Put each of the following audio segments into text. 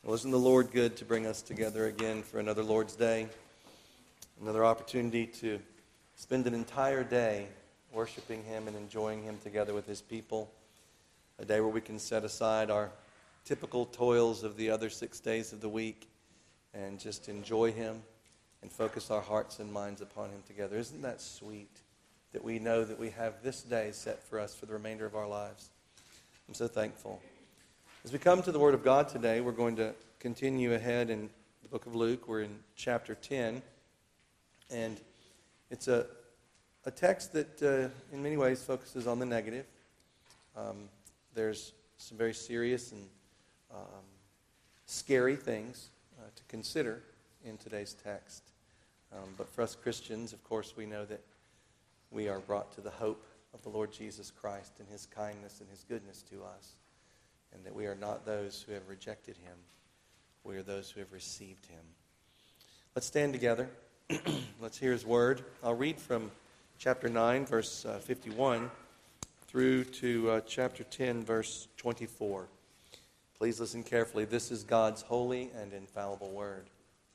Well, isn't the Lord good to bring us together again for another Lord's Day? Another opportunity to spend an entire day worshiping Him and enjoying Him together with His people. A day where we can set aside our typical toils of the other 6 days of the week and just enjoy Him and focus our hearts and minds upon Him together. Isn't that sweet that we know that we have this day set for us for the remainder of our lives? I'm so thankful. As we come to the Word of God today, we're going to continue ahead in the book of Luke. We're in chapter 10. And it's a text that in many ways focuses on the negative. There's some very serious and scary things to consider in today's text. But for us Christians, of course, we know that we are brought to the hope of the Lord Jesus Christ and His kindness and His goodness to us. And that we are not those who have rejected Him. We are those who have received Him. Let's stand together. Let's hear His Word. I'll read from chapter 9, verse 51, through to chapter 10, verse 24. Please listen carefully. This is God's holy and infallible Word.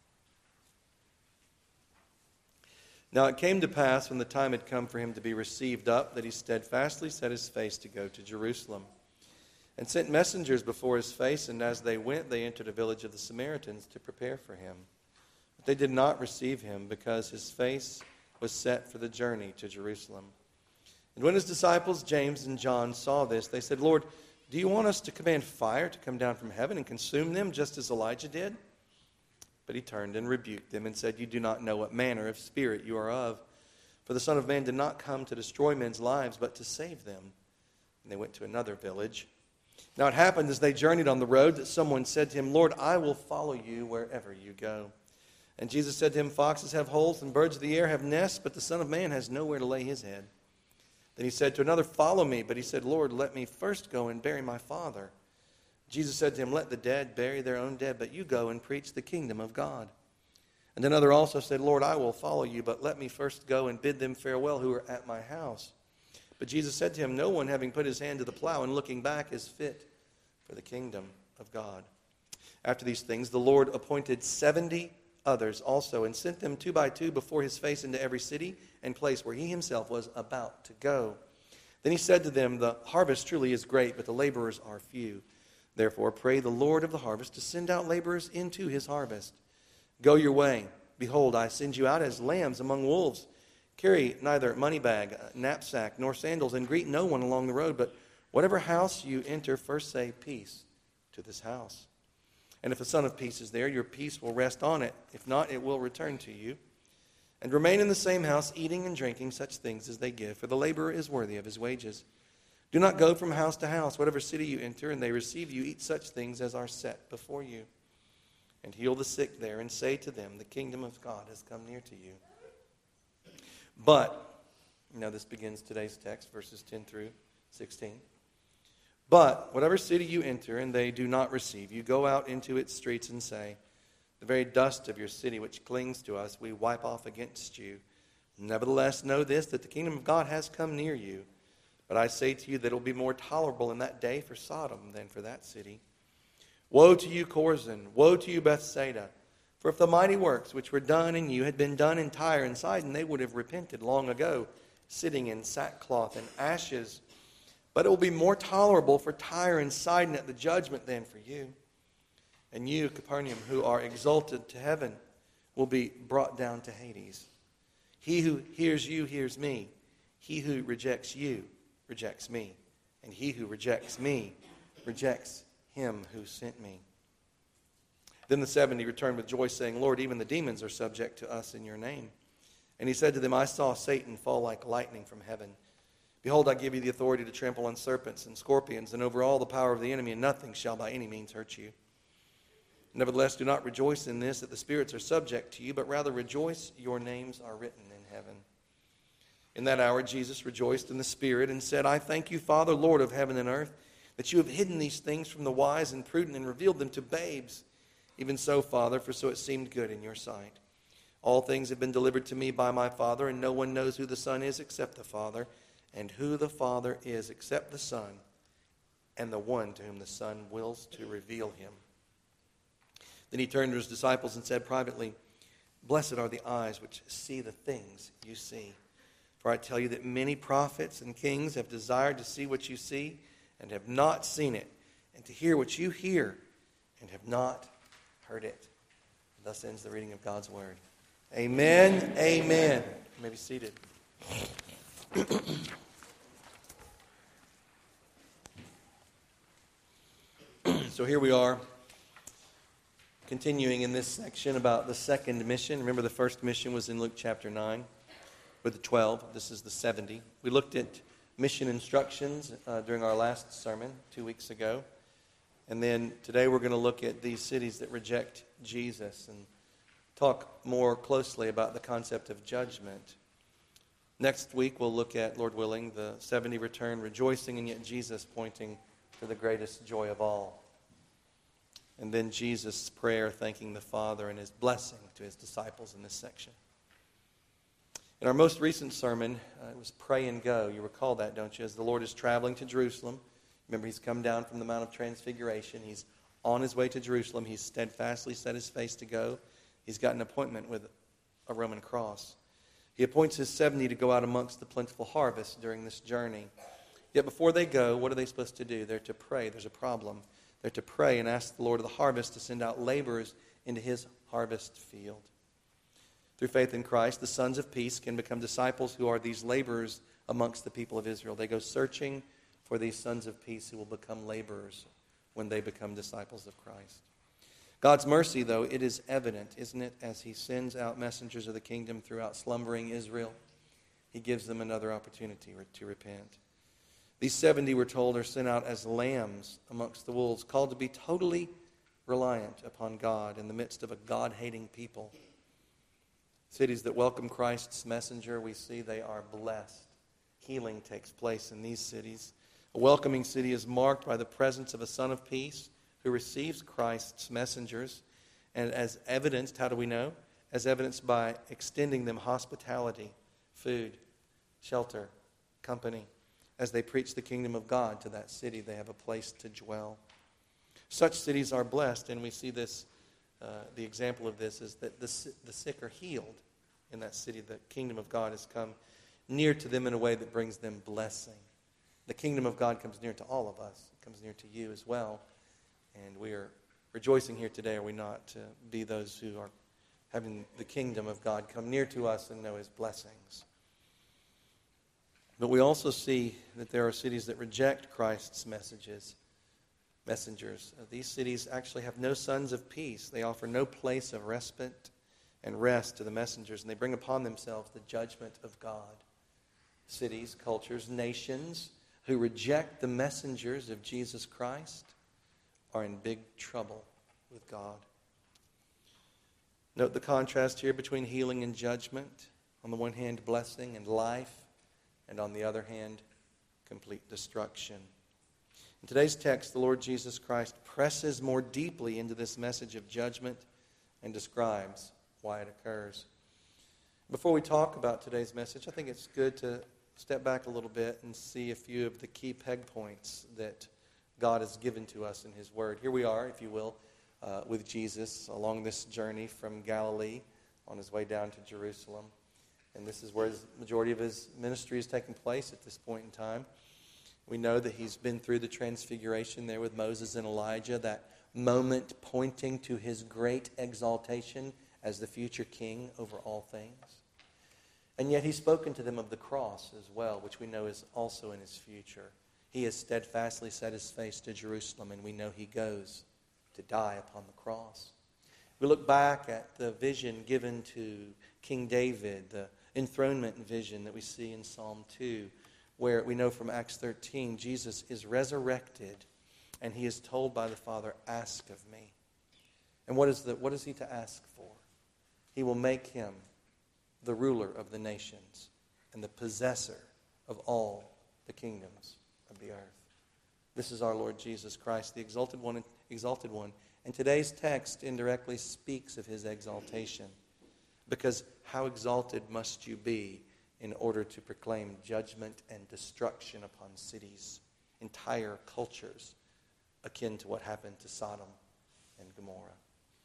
Now it came to pass, when the time had come for Him to be received up, that He steadfastly set His face to go to Jerusalem, and sent messengers before His face, and as they went, they entered a village of the Samaritans to prepare for Him. But they did not receive Him, because His face was set for the journey to Jerusalem. And when His disciples, James and John, saw this, they said, Lord, do you want us to command fire to come down from heaven and consume them, just as Elijah did? But He turned and rebuked them and said, You do not know what manner of spirit you are of. For the Son of Man did not come to destroy men's lives, but to save them. And they went to another village. Now it happened as they journeyed on the road that someone said to Him, Lord, I will follow you wherever you go. And Jesus said to him, Foxes have holes and birds of the air have nests, but the Son of Man has nowhere to lay His head. Then He said to another, Follow me. But he said, Lord, let me first go and bury my Father. Jesus said to him, Let the dead bury their own dead, but you go and preach the kingdom of God. And another also said, Lord, I will follow you, but let me first go and bid them farewell who are at my house. But Jesus said to him, No one, having put his hand to the plow and looking back, is fit for the kingdom of God. After these things, the Lord appointed 70 others also, and sent them 2 by 2 before His face into every city and place where He Himself was about to go. Then He said to them, The harvest truly is great, but the laborers are few. Therefore pray the Lord of the harvest to send out laborers into His harvest. Go your way. Behold, I send you out as lambs among wolves. Carry neither money bag, knapsack, nor sandals, and greet no one along the road. But whatever house you enter, first say, Peace to this house. And if the Son of Peace is there, your peace will rest on it. If not, it will return to you. And remain in the same house, eating and drinking such things as they give, for the laborer is worthy of his wages. Do not go from house to house. Whatever city you enter, and they receive you, eat such things as are set before you. And heal the sick there, and say to them, The kingdom of God has come near to you. But, now this begins today's text, verses 10 through 16. But whatever city you enter, and they do not receive you, go out into its streets and say, The very dust of your city which clings to us, we wipe off against you. Nevertheless, know this, that the kingdom of God has come near you. But I say to you that it will be more tolerable in that day for Sodom than for that city. Woe to you, Chorazin! Woe to you, Bethsaida! For if the mighty works which were done in you had been done in Tyre and Sidon, they would have repented long ago, sitting in sackcloth and ashes. But it will be more tolerable for Tyre and Sidon at the judgment than for you. And you, Capernaum, who are exalted to heaven, will be brought down to Hades. He who hears you hears me. He who rejects you rejects me. And he who rejects me rejects Him who sent me. Then the 70 returned with joy, saying, Lord, even the demons are subject to us in your name. And He said to them, I saw Satan fall like lightning from heaven. Behold, I give you the authority to trample on serpents and scorpions, and over all the power of the enemy, and nothing shall by any means hurt you. Nevertheless, do not rejoice in this, that the spirits are subject to you, but rather rejoice your names are written in heaven. In that hour Jesus rejoiced in the Spirit, and said, I thank you, Father, Lord of heaven and earth, that you have hidden these things from the wise and prudent, and revealed them to babes. Even so, Father, for so it seemed good in your sight. All things have been delivered to me by my Father, and no one knows who the Son is except the Father, and who the Father is except the Son, and the one to whom the Son wills to reveal Him. Then he turned to his disciples and said privately, "Blessed are the eyes which see the things you see. For I tell you that many prophets and kings have desired to see what you see and have not seen it, and to hear what you hear and have not heard it." Thus ends the reading of God's word. Amen. Amen. You may be seated. So here we are, continuing in this section about the second mission. Remember, the first mission was in Luke chapter 9 with the 12. This is the 70. We looked at mission instructions during our last sermon 2 weeks ago. And then today we're going to look at these cities that reject Jesus and talk more closely about the concept of judgment. Next week we'll look at, Lord willing, the 70 return, rejoicing, and yet Jesus pointing to the greatest joy of all. And then Jesus' prayer, thanking the Father, and his blessing to his disciples in this section. In our most recent sermon, it was Pray and Go. You recall that, don't you? As the Lord is traveling to Jerusalem. Remember, he's come down from the Mount of Transfiguration. He's on his way to Jerusalem. He's steadfastly set his face to go. He's got an appointment with a Roman cross. He appoints his 70 to go out amongst the plentiful harvest during this journey. Yet before they go, what are they supposed to do? They're to pray. There's a problem. They're to pray and ask the Lord of the harvest to send out laborers into his harvest field. Through faith in Christ, the sons of peace can become disciples who are these laborers amongst the people of Israel. They go searching for these sons of peace who will become laborers when they become disciples of Christ. God's mercy, though, it is evident, isn't it, as he sends out messengers of the kingdom throughout slumbering Israel. He gives them another opportunity to repent. These 70, we're told, are sent out as lambs amongst the wolves, called to be totally reliant upon God in the midst of a God-hating people. Cities that welcome Christ's messenger, we see they are blessed. Healing takes place in these cities. A welcoming city is marked by the presence of a Son of Peace who receives Christ's messengers. And as evidenced, how do we know? As evidenced by extending them hospitality, food, shelter, company. As they preach the kingdom of God to that city, they have a place to dwell. Such cities are blessed, and we see this, the example of this is that the sick are healed in that city. The kingdom of God has come near to them in a way that brings them blessing. The kingdom of God comes near to all of us. It comes near to you as well. And we are rejoicing here today, are we not, to be those who are having the kingdom of God come near to us and know his blessings. But we also see that there are cities that reject Christ's messengers. These cities actually have no sons of peace. They offer no place of respite and rest to the messengers, and they bring upon themselves the judgment of God. Cities, cultures, nations who reject the messengers of Jesus Christ are in big trouble with God. Note the contrast here between healing and judgment. On the one hand, blessing and life. And on the other hand, complete destruction. In today's text, the Lord Jesus Christ presses more deeply into this message of judgment and describes why it occurs. Before we talk about today's message, I think it's good to step back a little bit and see a few of the key peg points that God has given to us in his word. Here we are, if you will, with Jesus along this journey from Galilee on his way down to Jerusalem. And this is where the majority of his ministry is taking place at this point in time. We know that he's been through the transfiguration there with Moses and Elijah, that moment pointing to his great exaltation as the future king over all things. And yet he's spoken to them of the cross as well, which we know is also in his future. He has steadfastly set his face to Jerusalem, and we know he goes to die upon the cross. We look back at the vision given to King David, the enthronement vision that we see in Psalm 2, where we know from Acts 13, Jesus is resurrected, and he is told by the Father, "Ask of me." And what is he to ask for? He will make him the ruler of the nations and the possessor of all the kingdoms of the earth. This is our Lord Jesus Christ, the exalted one. And today's text indirectly speaks of his exaltation. Because how exalted must you be in order to proclaim judgment and destruction upon cities, entire cultures, akin to what happened to Sodom and Gomorrah?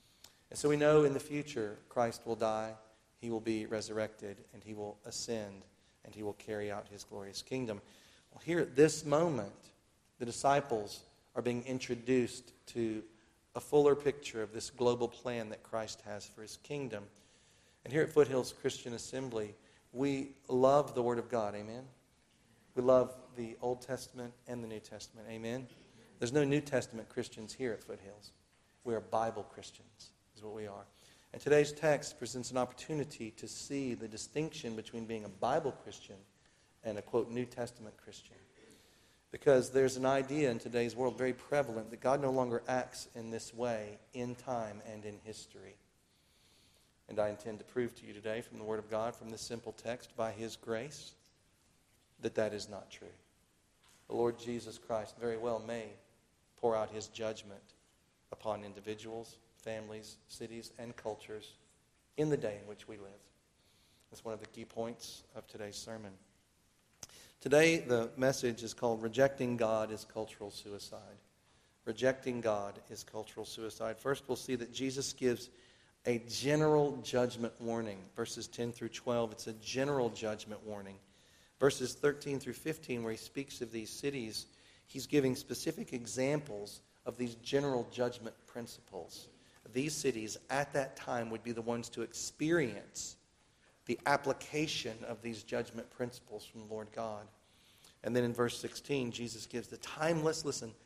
And so we know in the future Christ will die, he will be resurrected, and he will ascend, and he will carry out his glorious kingdom. Well, here at this moment, the disciples are being introduced to a fuller picture of this global plan that Christ has for his kingdom. And here at Foothills Christian Assembly, we love the Word of God, amen? We love the Old Testament and the New Testament, amen? There's no New Testament Christians here at Foothills. We are Bible Christians, is what we are. And today's text presents an opportunity to see the distinction between being a Bible Christian and a, quote, New Testament Christian. Because there's an idea in today's world very prevalent that God no longer acts in this way in time and in history. And I intend to prove to you today from the Word of God, from this simple text, by his grace, that that is not true. The Lord Jesus Christ very well may pour out his judgment upon individuals, families, cities, and cultures in the day in which we live. That's one of the key points of today's sermon. Today, the message is called Rejecting God is Cultural Suicide. Rejecting God is cultural suicide. First, we'll see that Jesus gives a general judgment warning. Verses 10 through 12, it's a general judgment warning. Verses 13 through 15, where he speaks of these cities, he's giving specific examples of these general judgment principles. These cities at that time would be the ones to experience the application of these judgment principles from the Lord God. And then in verse 16, Jesus gives the timeless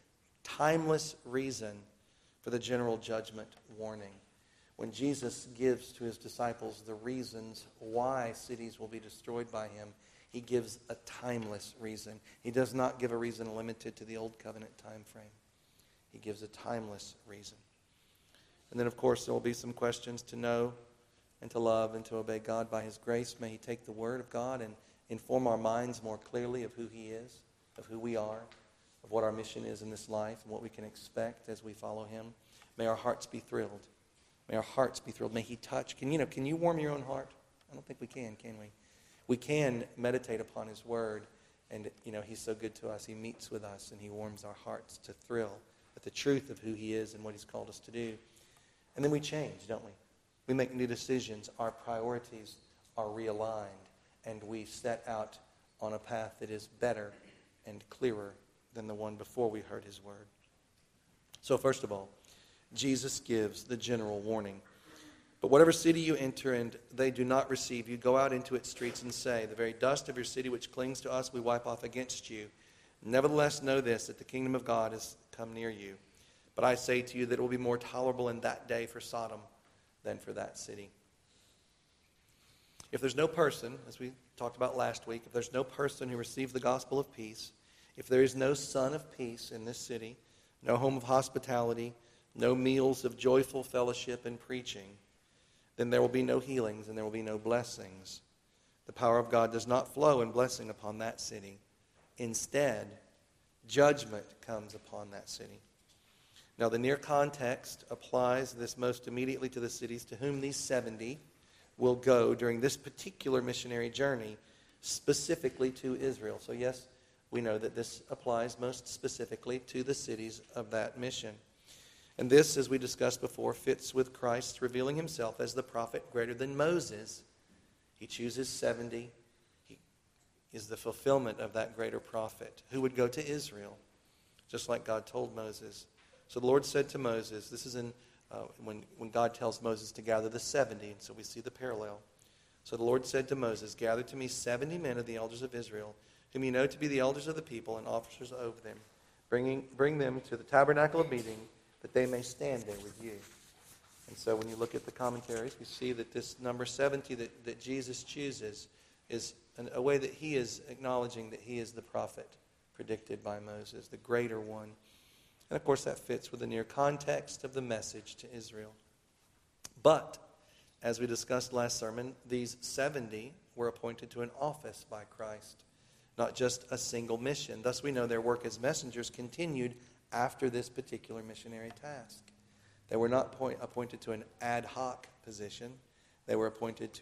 reason for the general judgment warning. When Jesus gives to his disciples the reasons why cities will be destroyed by him, he gives a timeless reason. He does not give a reason limited to the Old Covenant time frame. He gives a timeless reason. And then, of course, there will be some questions to know and to love and to obey God by his grace. May he take the Word of God and inform our minds more clearly of who he is, of who we are, of what our mission is in this life, and what we can expect as we follow him. May our hearts be thrilled. May our hearts be thrilled. May he touch. Can you warm your own heart? I don't think we can we? We can meditate upon his Word, and, he's so good to us. He meets with us, and he warms our hearts to thrill at the truth of who he is and what he's called us to do. And then we change, don't we? We make new decisions. Our priorities are realigned, and we set out on a path that is better and clearer than the one before we heard his Word. So first of all, Jesus gives the general warning. But whatever city you enter and they do not receive you, go out into its streets and say, the very dust of your city which clings to us we wipe off against you. Nevertheless know this, that the kingdom of God has come near you. But I say to you that it will be more tolerable in that day for Sodom than for that city. If there's no person, as we talked about last week, if there's no person who received the gospel of peace, if there is no son of peace in this city, no home of hospitality, no meals of joyful fellowship and preaching, then there will be no healings and there will be no blessings. The power of God does not flow in blessing upon that city. Instead, judgment comes upon that city. Now, the near context applies this most immediately to the cities to whom these 70 will go during this particular missionary journey, specifically to Israel. So yes, we know that this applies most specifically to the cities of that mission. And this, as we discussed before, fits with Christ revealing himself as the prophet greater than Moses. He chooses 70. He is the fulfillment of that greater prophet who would go to Israel, just like God told Moses. So the Lord said to Moses, this is in when God tells Moses to gather the 70, and so we see the parallel. So the Lord said to Moses, gather to me 70 men of the elders of Israel, whom you know to be the elders of the people and officers over them. Bring them to the tabernacle of meeting, that they may stand there with you. And so when you look at the commentaries, we see that this number 70 that Jesus chooses is a way that he is acknowledging that he is the prophet predicted by Moses, the greater one. And of course that fits with the near context of the message to Israel. But, as we discussed last sermon, these 70 were appointed to an office by Christ, not just a single mission. Thus we know their work as messengers continued after this particular missionary task. They were not appointed to an ad hoc position. They were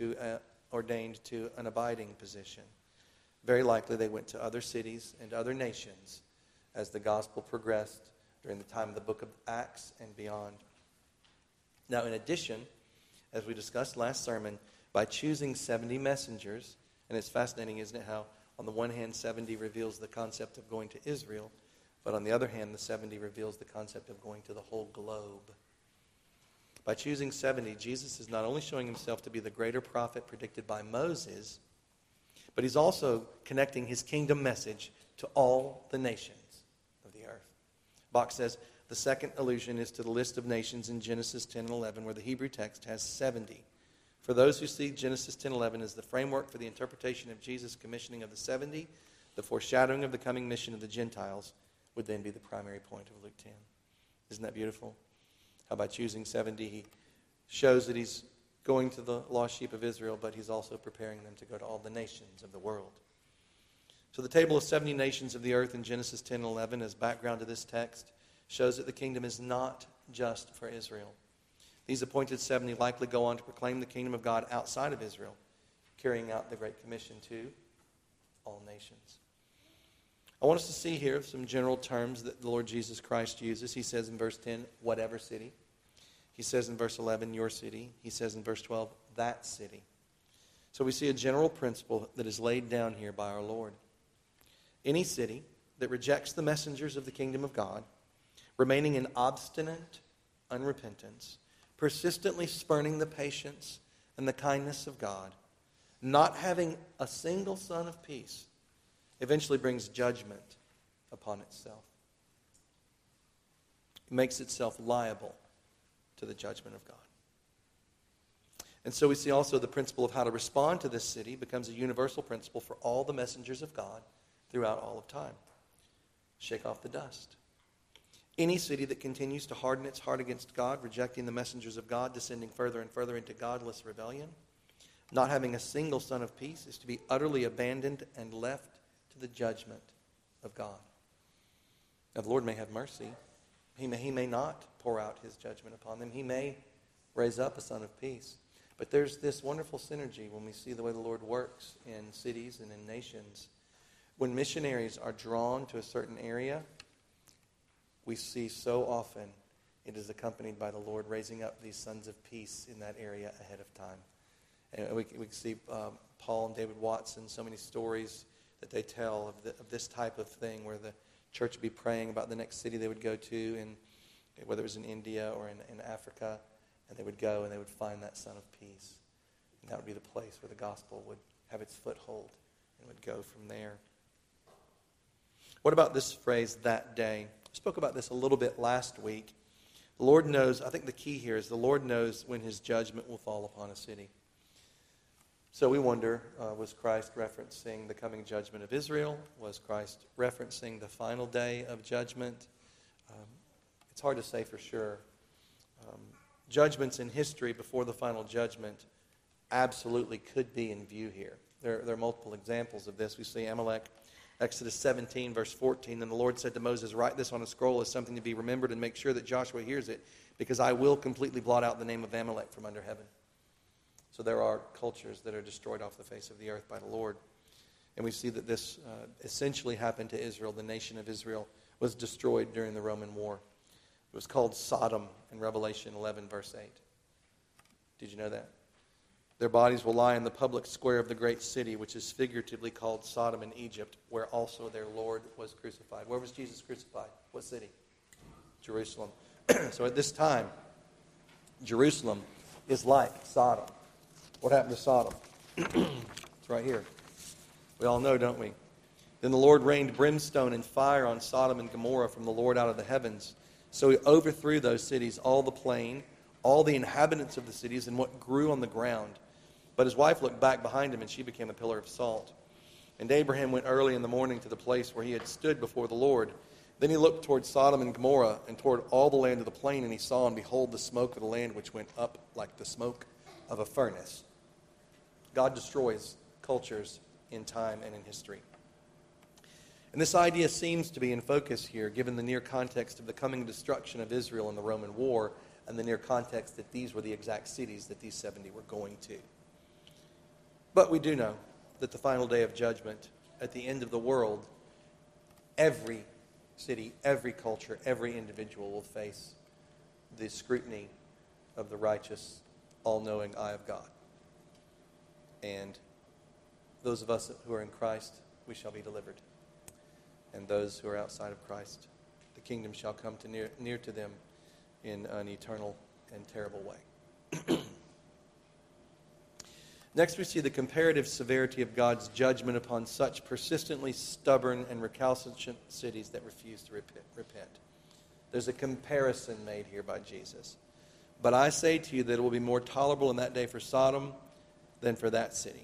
ordained to an abiding position. Very likely they went to other cities and other nations as the gospel progressed during the time of the book of Acts and beyond. Now, in addition, as we discussed last sermon, by choosing 70 messengers, and it's fascinating, isn't it, how on the one hand 70 reveals the concept of going to Israel, but on the other hand the 70 reveals the concept of going to the whole globe. By choosing 70, Jesus is not only showing himself to be the greater prophet predicted by Moses, but he's also connecting his kingdom message to all the nations of the earth. Bach says, the second allusion is to the list of nations in Genesis 10 and 11, where the Hebrew text has 70. For those who see Genesis 10:11 as the framework for the interpretation of Jesus' commissioning of the 70, the foreshadowing of the coming mission of the Gentiles would then be the primary point of Luke 10. Isn't that beautiful? How by choosing 70, he shows that he's going to the lost sheep of Israel, but he's also preparing them to go to all the nations of the world. So the table of 70 nations of the earth in Genesis 10 and 11 as background to this text shows that the kingdom is not just for Israel. These appointed 70 likely go on to proclaim the kingdom of God outside of Israel, carrying out the Great Commission to all nations. I want us to see here some general terms that the Lord Jesus Christ uses. He says in verse 10, whatever city. He says in verse 11, your city. He says in verse 12, that city. So we see a general principle that is laid down here by our Lord. Any city that rejects the messengers of the kingdom of God, remaining in obstinate unrepentance, persistently spurning the patience and the kindness of God, not having a single son of peace, eventually brings judgment upon itself. It makes itself liable to the judgment of God. And so we see also the principle of how to respond to this city becomes a universal principle for all the messengers of God throughout all of time. Shake off the dust. Any city that continues to harden its heart against God, rejecting the messengers of God, descending further and further into godless rebellion, not having a single son of peace, is to be utterly abandoned and left to the judgment of God. Now the Lord may have mercy. He may not pour out his judgment upon them. He may raise up a son of peace. But there's this wonderful synergy when we see the way the Lord works in cities and in nations. When missionaries are drawn to a certain area, we see so often it is accompanied by the Lord raising up these sons of peace in that area ahead of time. And we can see Paul and David Watson, so many stories that they tell of this type of thing where the church would be praying about the next city they would go to, and whether it was in India or in Africa, and they would go and they would find that son of peace. And that would be the place where the gospel would have its foothold and would go from there. What about this phrase, that day? I spoke about this a little bit last week. The Lord knows, I think the key here is the Lord knows when his judgment will fall upon a city. So we wonder, was Christ referencing the coming judgment of Israel? Was Christ referencing the final day of judgment? It's hard to say for sure. Judgments in history before the final judgment absolutely could be in view here. There are multiple examples of this. We see Amalek, Exodus 17, verse 14, and the Lord said to Moses, write this on a scroll as something to be remembered and make sure that Joshua hears it, because I will completely blot out the name of Amalek from under heaven. So there are cultures that are destroyed off the face of the earth by the Lord. And we see that this essentially happened to Israel. The nation of Israel was destroyed during the Roman war. It was called Sodom in Revelation 11, verse 8. Did you know that? Their bodies will lie in the public square of the great city, which is figuratively called Sodom in Egypt, where also their Lord was crucified. Where was Jesus crucified? What city? Jerusalem. So at this time, Jerusalem is like Sodom. What happened to Sodom? It's right here. We all know, don't we? Then the Lord rained brimstone and fire on Sodom and Gomorrah from the Lord out of the heavens. So he overthrew those cities, all the plain, all the inhabitants of the cities, and what grew on the ground. But his wife looked back behind him, and she became a pillar of salt. And Abraham went early in the morning to the place where he had stood before the Lord. Then he looked toward Sodom and Gomorrah, and toward all the land of the plain, and he saw, and behold, the smoke of the land which went up like the smoke of a furnace. God destroys cultures in time and in history. And this idea seems to be in focus here, given the near context of the coming destruction of Israel in the Roman war, and the near context that these were the exact cities that these 70 were going to. But we do know that the final day of judgment, at the end of the world, every city, every culture, every individual will face the scrutiny of the righteous, all-knowing eye of God. And those of us who are in Christ, we shall be delivered. And those who are outside of Christ, the kingdom shall come to near to them in an eternal and terrible way. Next, we see the comparative severity of God's judgment upon such persistently stubborn and recalcitrant cities that refuse to repent. There's a comparison made here by Jesus. But I say to you that it will be more tolerable in that day for Sodom than for that city.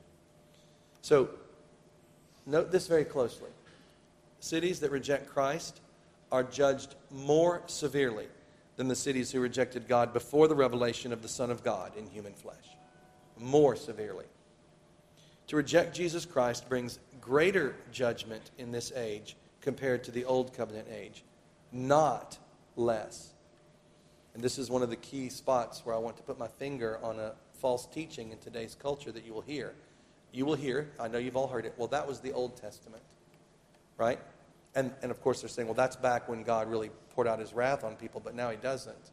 So, note this very closely. Cities that reject Christ are judged more severely than the cities who rejected God before the revelation of the Son of God in human flesh. More severely. To reject Jesus Christ brings greater judgment in this age compared to the Old Covenant age, not less. And this is one of the key spots where I want to put my finger on a false teaching in today's culture that you will hear. You will hear, I know you've all heard it, well, that was the Old Testament, right? And of course they're saying, well, that's back when God really poured out his wrath on people, but now he doesn't.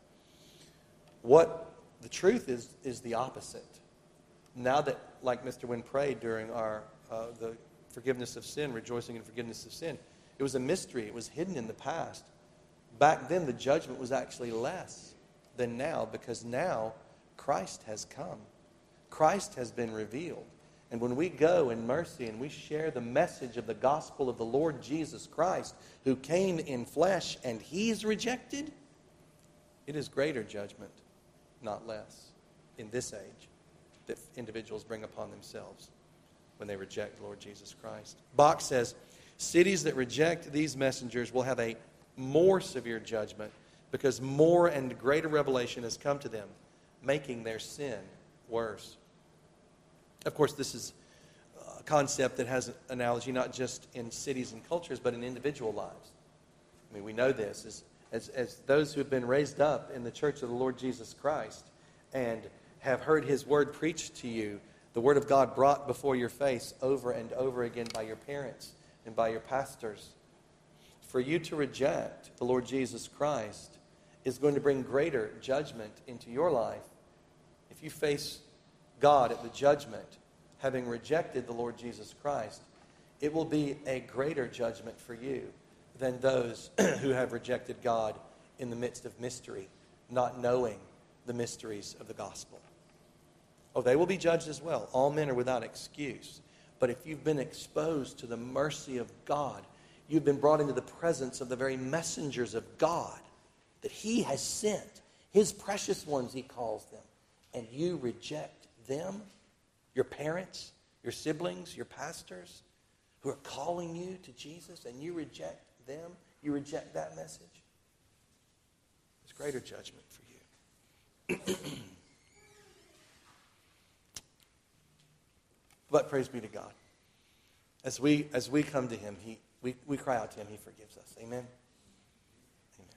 What the truth is the opposite. Now that, like Mr. Wynn prayed during our the forgiveness of sin, rejoicing in forgiveness of sin, it was a mystery. It was hidden in the past. Back then, the judgment was actually less than now, because now Christ has come. Christ has been revealed. And when we go in mercy and we share the message of the gospel of the Lord Jesus Christ, who came in flesh and he's rejected, it is greater judgment, not less, in this age, that individuals bring upon themselves when they reject the Lord Jesus Christ. Bach says, cities that reject these messengers will have a more severe judgment because more and greater revelation has come to them, making their sin worse. Of course, this is a concept that has an analogy not just in cities and cultures, but in individual lives. I mean, we know this as those who have been raised up in the church of the Lord Jesus Christ and have heard his word preached to you, the word of God brought before your face over and over again by your parents and by your pastors. For you to reject the Lord Jesus Christ is going to bring greater judgment into your life. If you face God at the judgment, having rejected the Lord Jesus Christ, it will be a greater judgment for you than those who have rejected God in the midst of mystery, not knowing the mysteries of the gospel. Oh, they will be judged as well. All men are without excuse. But if you've been exposed to the mercy of God, you've been brought into the presence of the very messengers of God that he has sent, his precious ones he calls them, and you reject them, your parents, your siblings, your pastors, who are calling you to Jesus, and you reject them, you reject that message, there's greater judgment for you. But praise be to God. As we come to him, we cry out to him, he forgives us. Amen? Amen.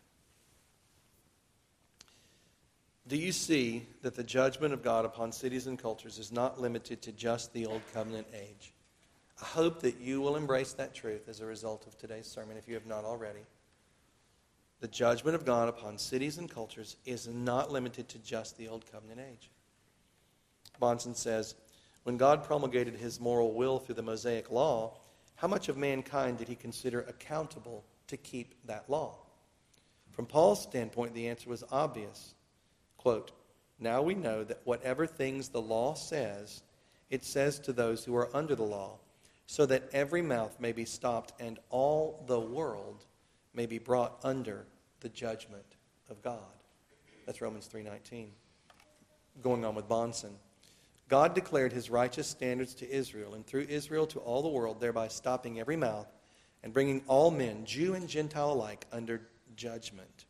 Do you see that the judgment of God upon cities and cultures is not limited to just the Old Covenant age? I hope that you will embrace that truth as a result of today's sermon, if you have not already. The judgment of God upon cities and cultures is not limited to just the Old Covenant age. Bahnsen says, when God promulgated his moral will through the Mosaic law, how much of mankind did he consider accountable to keep that law? From Paul's standpoint, the answer was obvious. Quote, now we know that whatever things the law says, it says to those who are under the law, so that every mouth may be stopped and all the world may be brought under the judgment of God. That's Romans 3:19. Going on with Bahnsen. God declared his righteous standards to Israel, and through Israel to all the world, thereby stopping every mouth and bringing all men, Jew and Gentile alike, under judgment.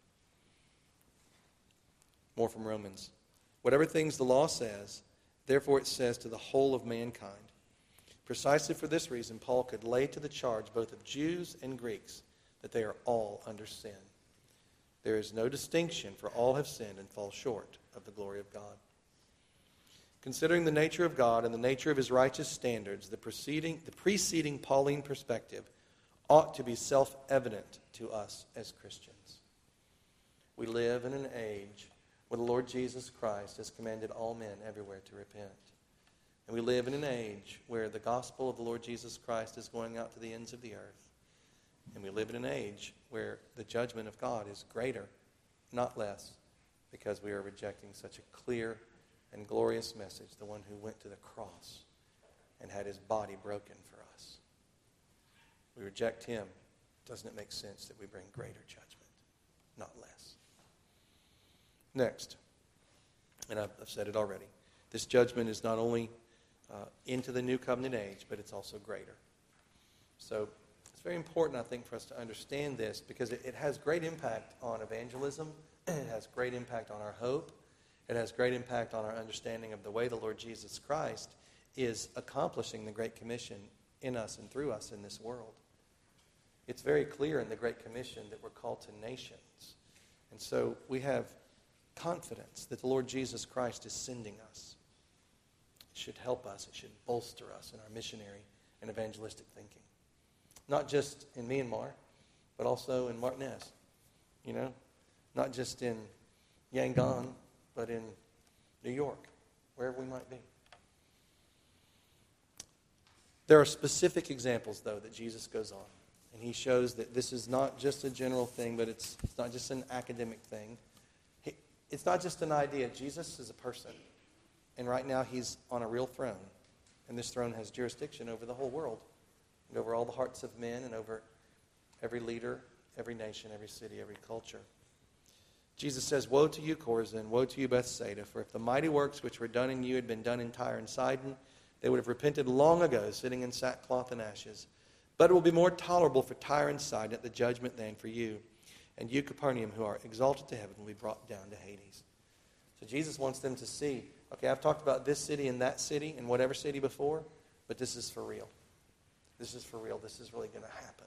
More from Romans. Whatever things the law says, therefore it says to the whole of mankind. Precisely for this reason, Paul could lay to the charge both of Jews and Greeks that they are all under sin. There is no distinction, for all have sinned and fall short of the glory of God. Considering the nature of God and the nature of his righteous standards, the preceding Pauline perspective ought to be self-evident to us as Christians. We live in an age where the Lord Jesus Christ has commanded all men everywhere to repent. And we live in an age where the gospel of the Lord Jesus Christ is going out to the ends of the earth. And we live in an age where the judgment of God is greater, not less, because we are rejecting such a clear and glorious message, the one who went to the cross and had his body broken for us. We reject him. Doesn't it make sense that we bring greater judgment, not less? Next, and I've said it already, this judgment is not only into the new covenant age, but it's also greater. So it's very important, I think, for us to understand this because it has great impact on evangelism. It has great impact on our hope. It has great impact on our understanding of the way the Lord Jesus Christ is accomplishing the Great Commission in us and through us in this world. It's very clear in the Great Commission that we're called to nations. And so we have confidence that the Lord Jesus Christ is sending us. It should help us. It should bolster us in our missionary and evangelistic thinking. Not just in Myanmar, but also in Martinez. You know, not just in Yangon, but in New York, wherever we might be. There are specific examples, though, that Jesus goes on. And he shows that this is not just a general thing, but it's not just an academic thing. It's not just an idea. Jesus is a person. And right now he's on a real throne. And this throne has jurisdiction over the whole world. And over all the hearts of men and over every leader, every nation, every city, every culture. Jesus says, "Woe to you, Chorazin, woe to you, Bethsaida, for if the mighty works which were done in you had been done in Tyre and Sidon, they would have repented long ago, sitting in sackcloth and ashes. But it will be more tolerable for Tyre and Sidon at the judgment than for you. And you, Capernaum, who are exalted to heaven, will be brought down to Hades." So Jesus wants them to see, okay, I've talked about this city and that city and whatever city before, but this is for real. This is for real. This is really going to happen.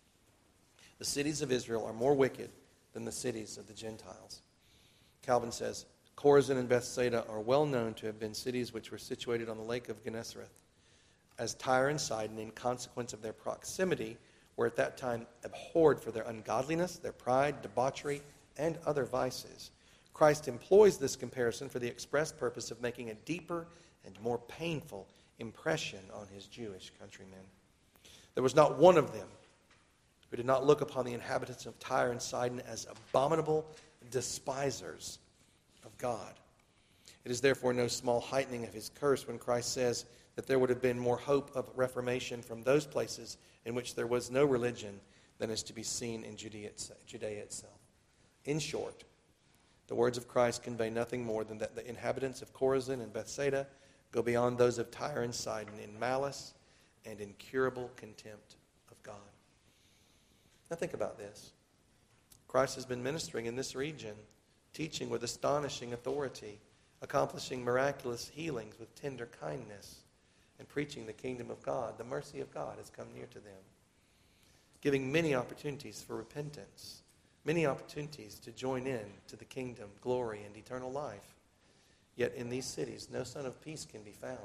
The cities of Israel are more wicked than the cities of the Gentiles. Calvin says, Chorazin and Bethsaida are well known to have been cities which were situated on the lake of Gennesareth, as Tyre and Sidon, in consequence of their proximity, were at that time abhorred for their ungodliness, their pride, debauchery, and other vices. Christ employs this comparison for the express purpose of making a deeper and more painful impression on his Jewish countrymen. There was not one of them who did not look upon the inhabitants of Tyre and Sidon as abominable despisers of God. It is therefore no small heightening of his curse when Christ says that there would have been more hope of reformation from those places in which there was no religion than is to be seen in Judea itself. In short, the words of Christ convey nothing more than that the inhabitants of Chorazin and Bethsaida go beyond those of Tyre and Sidon in malice and incurable contempt of God. Now think about this. Christ has been ministering in this region, teaching with astonishing authority, accomplishing miraculous healings with tender kindness, and preaching the kingdom of God. The mercy of God has come near to them, giving many opportunities for repentance, many opportunities to join in to the kingdom, glory, and eternal life. Yet in these cities, no son of peace can be found.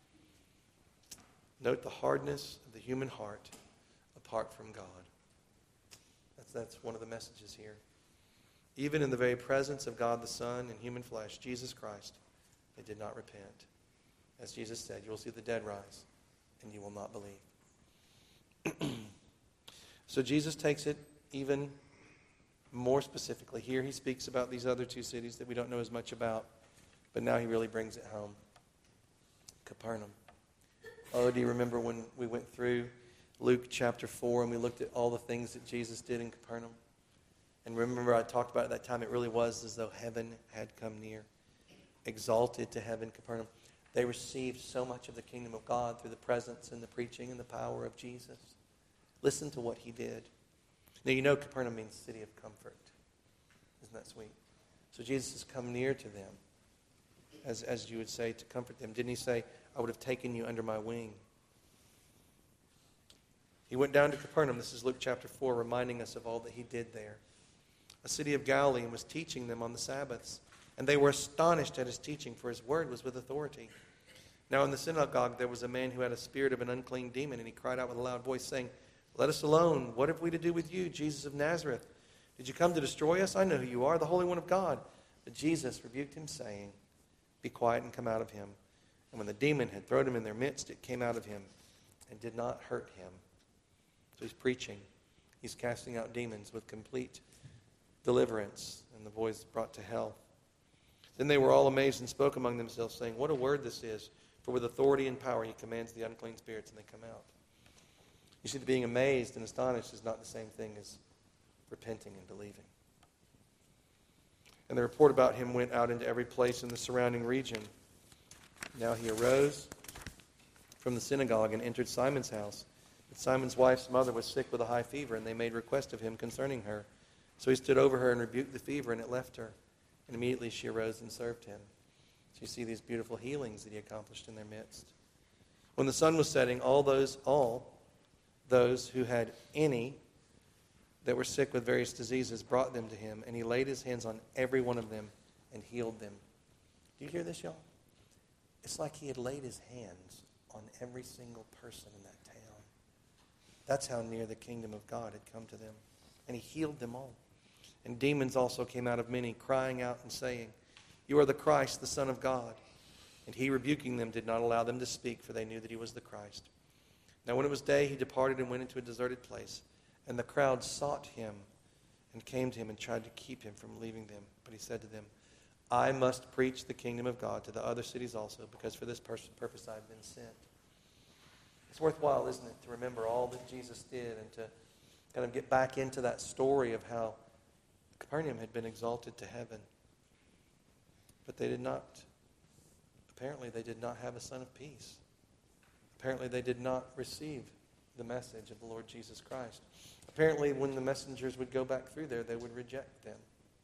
Note the hardness of the human heart apart from God. That's one of the messages here. Even in the very presence of God the Son in human flesh, Jesus Christ, they did not repent. As Jesus said, you will see the dead rise, and you will not believe. So Jesus takes it even more specifically. Here he speaks about these other two cities that we don't know as much about, but now he really brings it home. Capernaum. Oh, do you remember when we went through Luke chapter 4 and we looked at all the things that Jesus did in Capernaum? And remember I talked about at that time, it really was as though heaven had come near. Exalted to heaven, Capernaum. They received so much of the kingdom of God through the presence and the preaching and the power of Jesus. Listen to what he did. Now you know Capernaum means city of comfort. Isn't that sweet? So Jesus has come near to them, as you would say, to comfort them. Didn't he say, I would have taken you under my wing? He went down to Capernaum. This is Luke chapter 4, reminding us of all that he did there. A city of Galilee, and was teaching them on the Sabbaths. And they were astonished at his teaching, for his word was with authority. Now in the synagogue there was a man who had a spirit of an unclean demon, and he cried out with a loud voice, saying, Let us alone. What have we to do with you, Jesus of Nazareth? Did you come to destroy us? I know who you are, the Holy One of God. But Jesus rebuked him, saying, Be quiet and come out of him. And when the demon had thrown him in their midst, it came out of him and did not hurt him. So he's preaching. He's casting out demons with complete deliverance, and the boy is brought to health. Then they were all amazed and spoke among themselves, saying, What a word this is! For with authority and power he commands the unclean spirits, and they come out. You see, being amazed and astonished is not the same thing as repenting and believing. And the report about him went out into every place in the surrounding region. Now he arose from the synagogue and entered Simon's house. But Simon's wife's mother was sick with a high fever, and they made request of him concerning her. So he stood over her and rebuked the fever, and it left her. And immediately she arose and served him. So you see these beautiful healings that he accomplished in their midst. When the sun was setting, all those who had any that were sick with various diseases brought them to him, and he laid his hands on every one of them and healed them. Do you hear this, y'all? It's like he had laid his hands on every single person in that town. That's how near the kingdom of God had come to them. And he healed them all. And demons also came out of many, crying out and saying, You are the Christ, the Son of God. And he, rebuking them, did not allow them to speak, for they knew that he was the Christ. Now when it was day, he departed and went into a deserted place. And the crowd sought him and came to him and tried to keep him from leaving them. But he said to them, I must preach the kingdom of God to the other cities also, because for this purpose I have been sent. It's worthwhile, isn't it, to remember all that Jesus did and to kind of get back into that story of how Capernaum had been exalted to heaven. But apparently they did not have a son of peace. Apparently they did not receive the message of the Lord Jesus Christ. Apparently when the messengers would go back through there, they would reject them.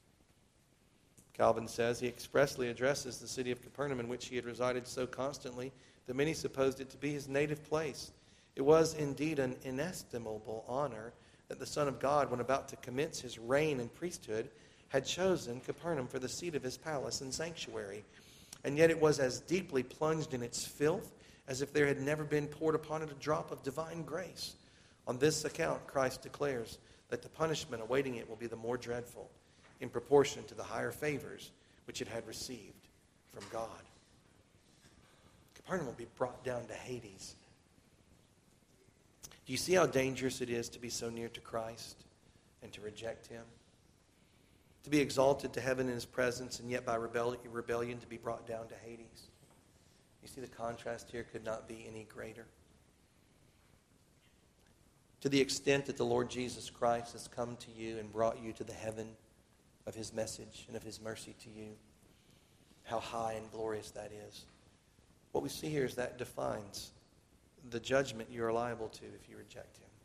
Calvin says he expressly addresses the city of Capernaum, in which he had resided so constantly that many supposed it to be his native place. It was indeed an inestimable honor that the Son of God, when about to commence his reign and priesthood, had chosen Capernaum for the seat of his palace and sanctuary. And yet it was as deeply plunged in its filth as if there had never been poured upon it a drop of divine grace. On this account, Christ declares that the punishment awaiting it will be the more dreadful in proportion to the higher favors which it had received from God. Capernaum will be brought down to Hades. Do you see how dangerous it is to be so near to Christ and to reject him? To be exalted to heaven in his presence, and yet by rebellion to be brought down to Hades. You see, the contrast here could not be any greater. To the extent that the Lord Jesus Christ has come to you and brought you to the heaven of his message and of his mercy to you, how high and glorious that is. What we see here is that defines the judgment you are liable to if you reject him.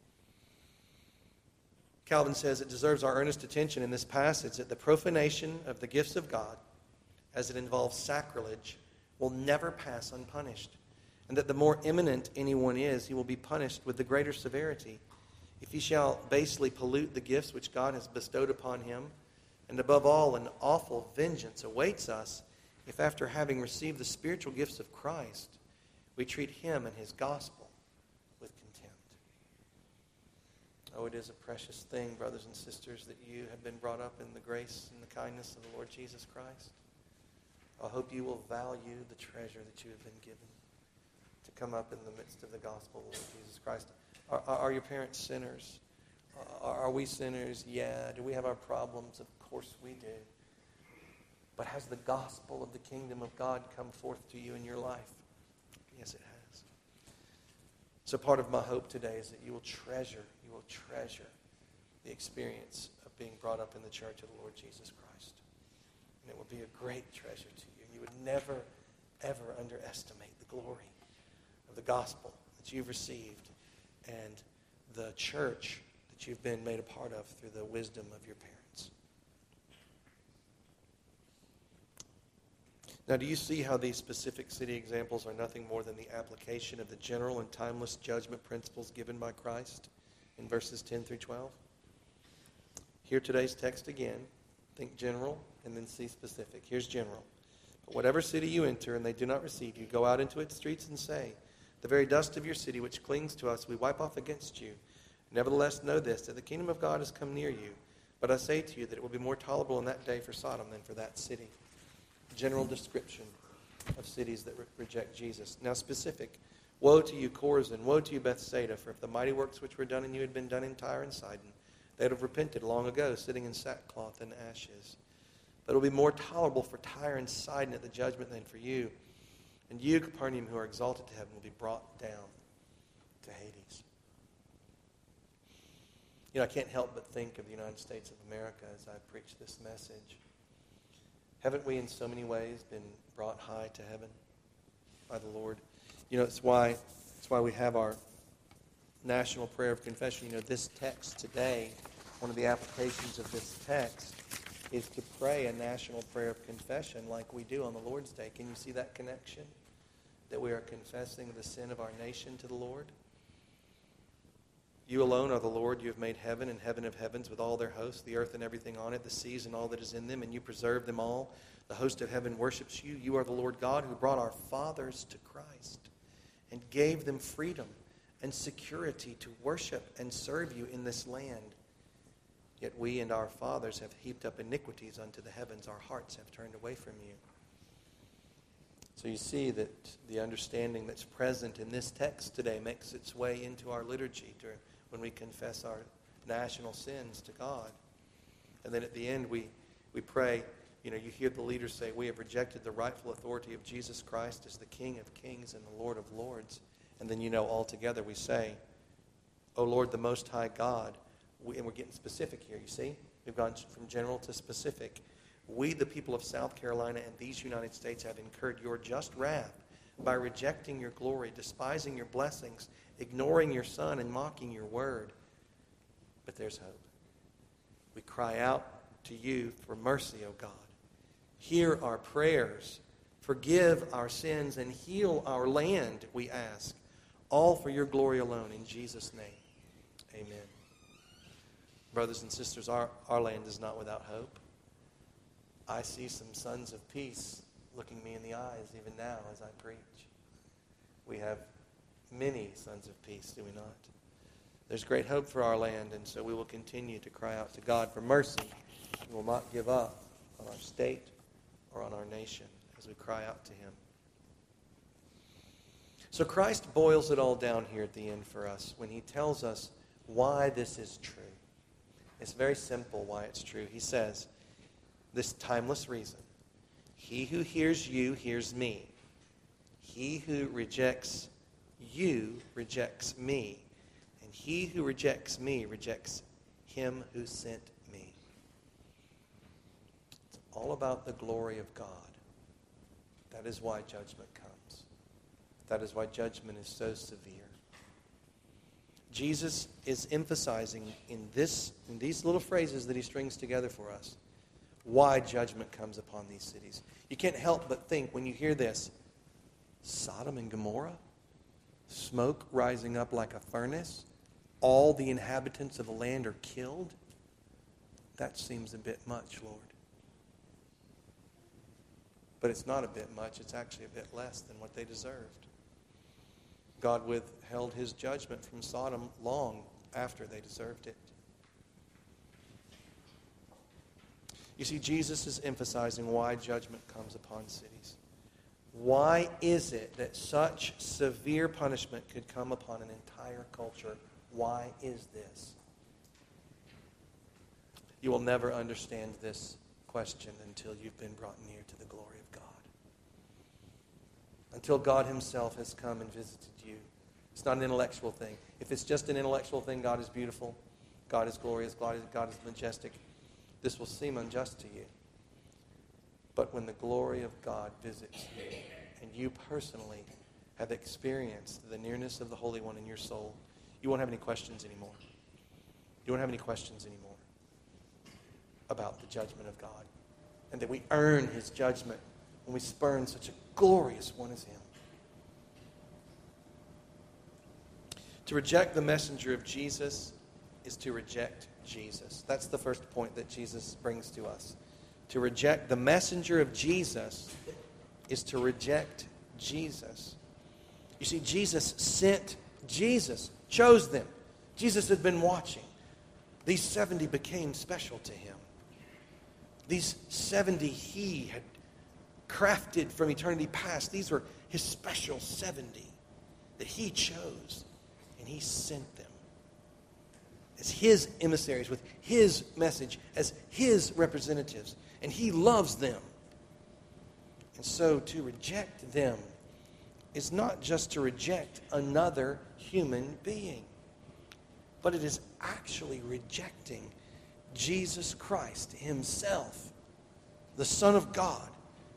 Calvin says it deserves our earnest attention in this passage that the profanation of the gifts of God, as it involves sacrilege, will never pass unpunished, and that the more eminent anyone is, he will be punished with the greater severity. If he shall basely pollute the gifts which God has bestowed upon him, and above all, an awful vengeance awaits us if after having received the spiritual gifts of Christ, we treat him and his gospel with contempt. Oh, it is a precious thing, brothers and sisters, that you have been brought up in the grace and the kindness of the Lord Jesus Christ. I hope you will value the treasure that you have been given to come up in the midst of the gospel of the Lord Jesus Christ. Are your parents sinners? Are we sinners? Yeah. Do we have our problems? Of course we do. But has the gospel of the kingdom of God come forth to you in your life? Yes, it has. So part of my hope today is that you will treasure the experience of being brought up in the church of the Lord Jesus Christ. And it will be a great treasure to you. And you would never, ever underestimate the glory of the gospel that you've received and the church that you've been made a part of through the wisdom of your parents. Now, do you see how these specific city examples are nothing more than the application of the general and timeless judgment principles given by Christ in verses 10 through 12? Hear today's text again. Think general and then see specific. Here's general. But whatever city you enter and they do not receive you, go out into its streets and say, the very dust of your city which clings to us we wipe off against you. Nevertheless know this, that the kingdom of God has come near you. But I say to you that it will be more tolerable in that day for Sodom than for that city. General description of cities that reject Jesus. Now specific. Woe to you, Chorazin! Woe to you, Bethsaida! For if the mighty works which were done in you had been done in Tyre and Sidon, they would have repented long ago, sitting in sackcloth and ashes. But it will be more tolerable for Tyre and Sidon at the judgment than for you. And you, Capernaum, who are exalted to heaven, will be brought down to Hades. You know, I can't help but think of the United States of America as I preach this message. Haven't we in so many ways been brought high to heaven by the Lord? You know, it's why we have our national prayer of confession. You know, this text today, one of the applications of this text is to pray a national prayer of confession like we do on the Lord's Day. Can you see that connection? That we are confessing the sin of our nation to the Lord? You alone are the Lord. You have made heaven and heaven of heavens with all their hosts, the earth and everything on it, the seas and all that is in them, and you preserve them all. The host of heaven worships you. You are the Lord God who brought our fathers to Christ and gave them freedom and security to worship and serve you in this land. Yet we and our fathers have heaped up iniquities unto the heavens. Our hearts have turned away from you. So you see that the understanding that's present in this text today makes its way into our liturgy when we confess our national sins to God. And then at the end we pray, you know, you hear the leaders say, we have rejected the rightful authority of Jesus Christ as the King of kings and the Lord of lords. And then, you know, all together we say, O Lord, the Most High God. And we're getting specific here, you see? We've gone from general to specific. We, the people of South Carolina and these United States, have incurred your just wrath by rejecting your glory, despising your blessings, ignoring your Son, and mocking your word. But there's hope. We cry out to you for mercy, O God. Hear our prayers. Forgive our sins and heal our land, we ask. All for your glory alone, in Jesus' name. Amen. Brothers and sisters, our land is not without hope. I see some sons of peace looking me in the eyes even now as I preach. We have many sons of peace, do we not? There's great hope for our land, and so we will continue to cry out to God for mercy. We will not give up on our state or on our nation as we cry out to him. So Christ boils it all down here at the end for us when he tells us why this is true. It's very simple why it's true. He says, this timeless reason, he who hears you hears me. He who rejects you rejects me. And he who rejects me rejects him who sent me. It's all about the glory of God. That is why judgment comes. That is why judgment is so severe. Jesus is emphasizing in these little phrases that he strings together for us why judgment comes upon these cities. You can't help but think when you hear this, Sodom and Gomorrah, smoke rising up like a furnace, all the inhabitants of the land are killed. That seems a bit much, Lord. But it's not a bit much, it's actually a bit less than what they deserved. God withheld his judgment from Sodom long after they deserved it. You see, Jesus is emphasizing why judgment comes upon cities. Why is it that such severe punishment could come upon an entire culture? Why is this? You will never understand this question until you've been brought near to the glory of God. Until God himself has come and visited you. It's not an intellectual thing. If it's just an intellectual thing, God is beautiful, God is glorious, God is majestic, this will seem unjust to you. But when the glory of God visits you, and you personally have experienced the nearness of the Holy One in your soul, you won't have any questions anymore. You won't have any questions anymore about the judgment of God. And that we earn his judgment when we spurn such a glorious one as him. To reject the messenger of Jesus is to reject Jesus. That's the first point that Jesus brings to us. To reject the messenger of Jesus is to reject Jesus. You see, Jesus chose them. Jesus had been watching. These 70 became special to him. These 70 he had crafted from eternity past. These were his special 70 that he chose, and he sent them as his emissaries with his message, as his representatives, and he loves them. And so to reject them is not just to reject another human being, but it is actually rejecting Jesus Christ himself, the Son of God,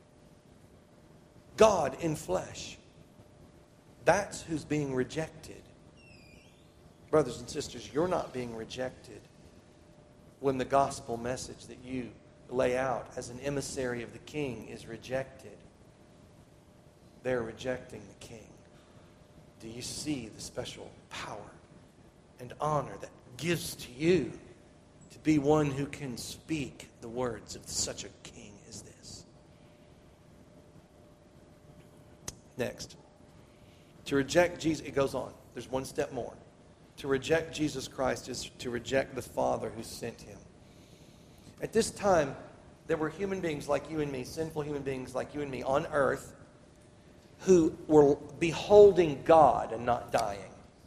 God in flesh. That's who's being rejected. Brothers and sisters, you're not being rejected when the gospel message that you lay out as an emissary of the King is rejected. They're rejecting the King. Do you see the special power and honor that gives to you to be one who can speak the words of such a King as this? Next, to reject Jesus, it goes on. There's one step more. To reject Jesus Christ is to reject the Father who sent him. At this time, there were human beings like you and me, sinful human beings like you and me on earth, who were beholding God and not dying.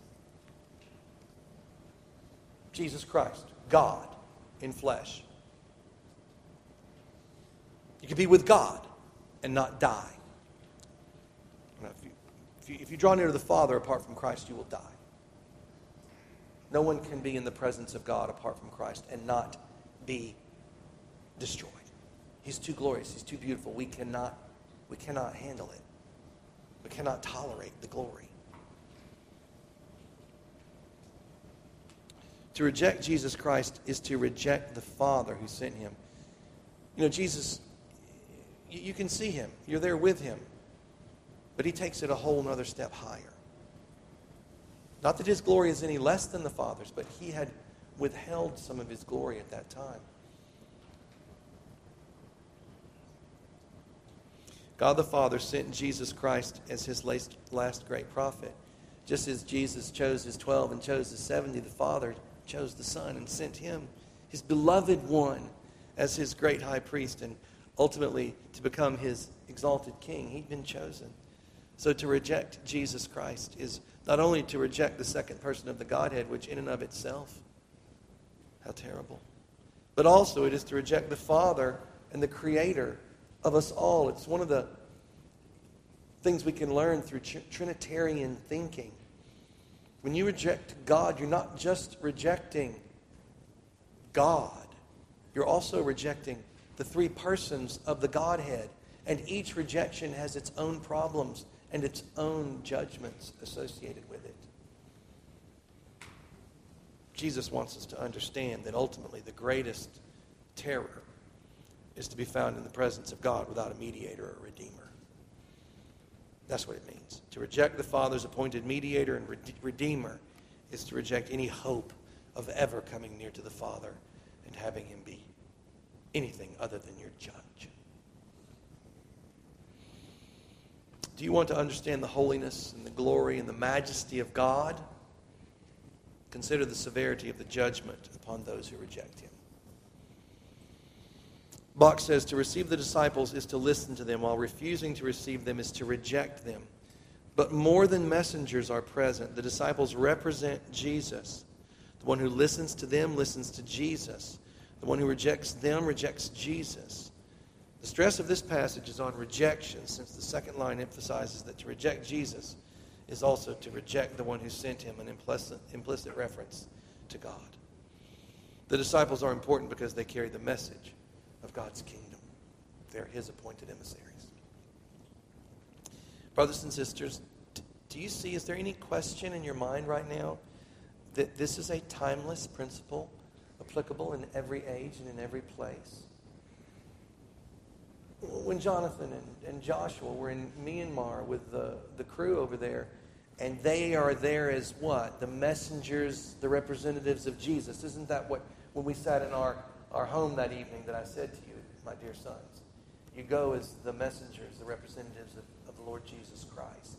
Jesus Christ, God in flesh. You could be with God and not die. If you draw near to the Father apart from Christ, you will die. No one can be in the presence of God apart from Christ and not be destroyed. He's too glorious. He's too beautiful. We cannot handle it. We cannot tolerate the glory. To reject Jesus Christ is to reject the Father who sent him. You know, Jesus, you can see him. You're there with him. But he takes it a whole nother step higher. Not that his glory is any less than the Father's, but he had withheld some of his glory at that time. God the Father sent Jesus Christ as his last great prophet. Just as Jesus chose his 12 and chose his 70, the Father chose the Son and sent him, his beloved one, as his great high priest and ultimately to become his exalted king. He'd been chosen. So to reject Jesus Christ is not only to reject the second person of the Godhead, which in and of itself, how terrible, but also it is to reject the Father and the Creator of us all. It's one of the things we can learn through Trinitarian thinking. When you reject God, you're not just rejecting God. You're also rejecting the three persons of the Godhead. And each rejection has its own problems and its own judgments associated with it. Jesus wants us to understand that ultimately the greatest terror is to be found in the presence of God without a mediator or a redeemer. That's what it means. To reject the Father's appointed mediator and redeemer is to reject any hope of ever coming near to the Father and having him be anything other than your judge. Do you want to understand the holiness and the glory and the majesty of God? Consider the severity of the judgment upon those who reject him. Bach says to receive the disciples is to listen to them, while refusing to receive them is to reject them. But more than messengers are present. The disciples represent Jesus. The one who listens to them listens to Jesus. The one who rejects them rejects Jesus. The stress of this passage is on rejection, since the second line emphasizes that to reject Jesus is also to reject the one who sent him, an implicit reference to God. The disciples are important because they carry the message of God's kingdom. They're his appointed emissaries. Brothers and sisters, do you see, is there any question in your mind right now that this is a timeless principle applicable in every age and in every place? When Jonathan and Joshua were in Myanmar with the crew over there, and they are there as what? The messengers, the representatives of Jesus. Isn't that what, when we sat in our home that evening, that I said to you, my dear sons, you go as the messengers, the representatives of the Lord Jesus Christ.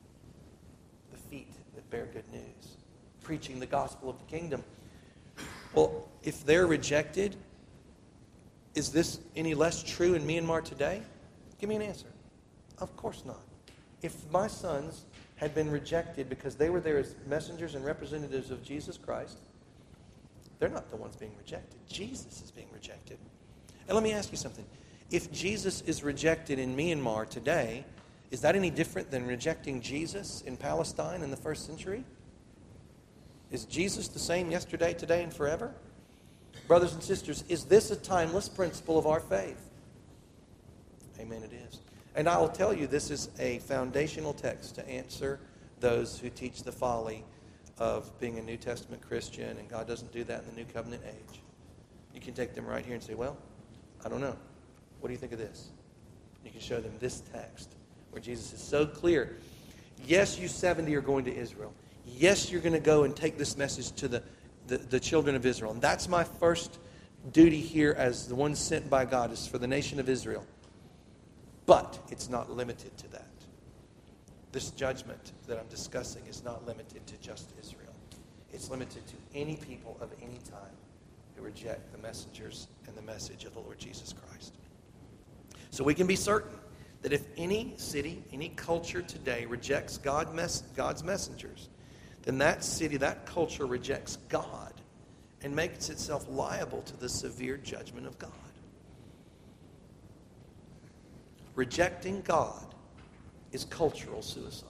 The feet that bear good news, preaching the gospel of the kingdom. Well, if they're rejected, is this any less true in Myanmar today? Give me an answer. Of course not. If my sons had been rejected because they were there as messengers and representatives of Jesus Christ, they're not the ones being rejected. Jesus is being rejected. And let me ask you something. If Jesus is rejected in Myanmar today, is that any different than rejecting Jesus in Palestine in the first century? Is Jesus the same yesterday, today, and forever? Brothers and sisters, is this a timeless principle of our faith? Amen, it is. And I will tell you, this is a foundational text to answer those who teach the folly of being a New Testament Christian, and God doesn't do that in the New Covenant age. You can take them right here and say, well, I don't know. What do you think of this? You can show them this text where Jesus is so clear. Yes, you 70 are going to Israel. Yes, you're going to go and take this message to the children of Israel. And that's my first duty here as the one sent by God, is for the nation of Israel. But it's not limited to that. This judgment that I'm discussing is not limited to just Israel. It's limited to any people of any time who reject the messengers and the message of the Lord Jesus Christ. So we can be certain that if any city, any culture today rejects God's messengers, then that city, that culture rejects God and makes itself liable to the severe judgment of God. Rejecting God is cultural suicide.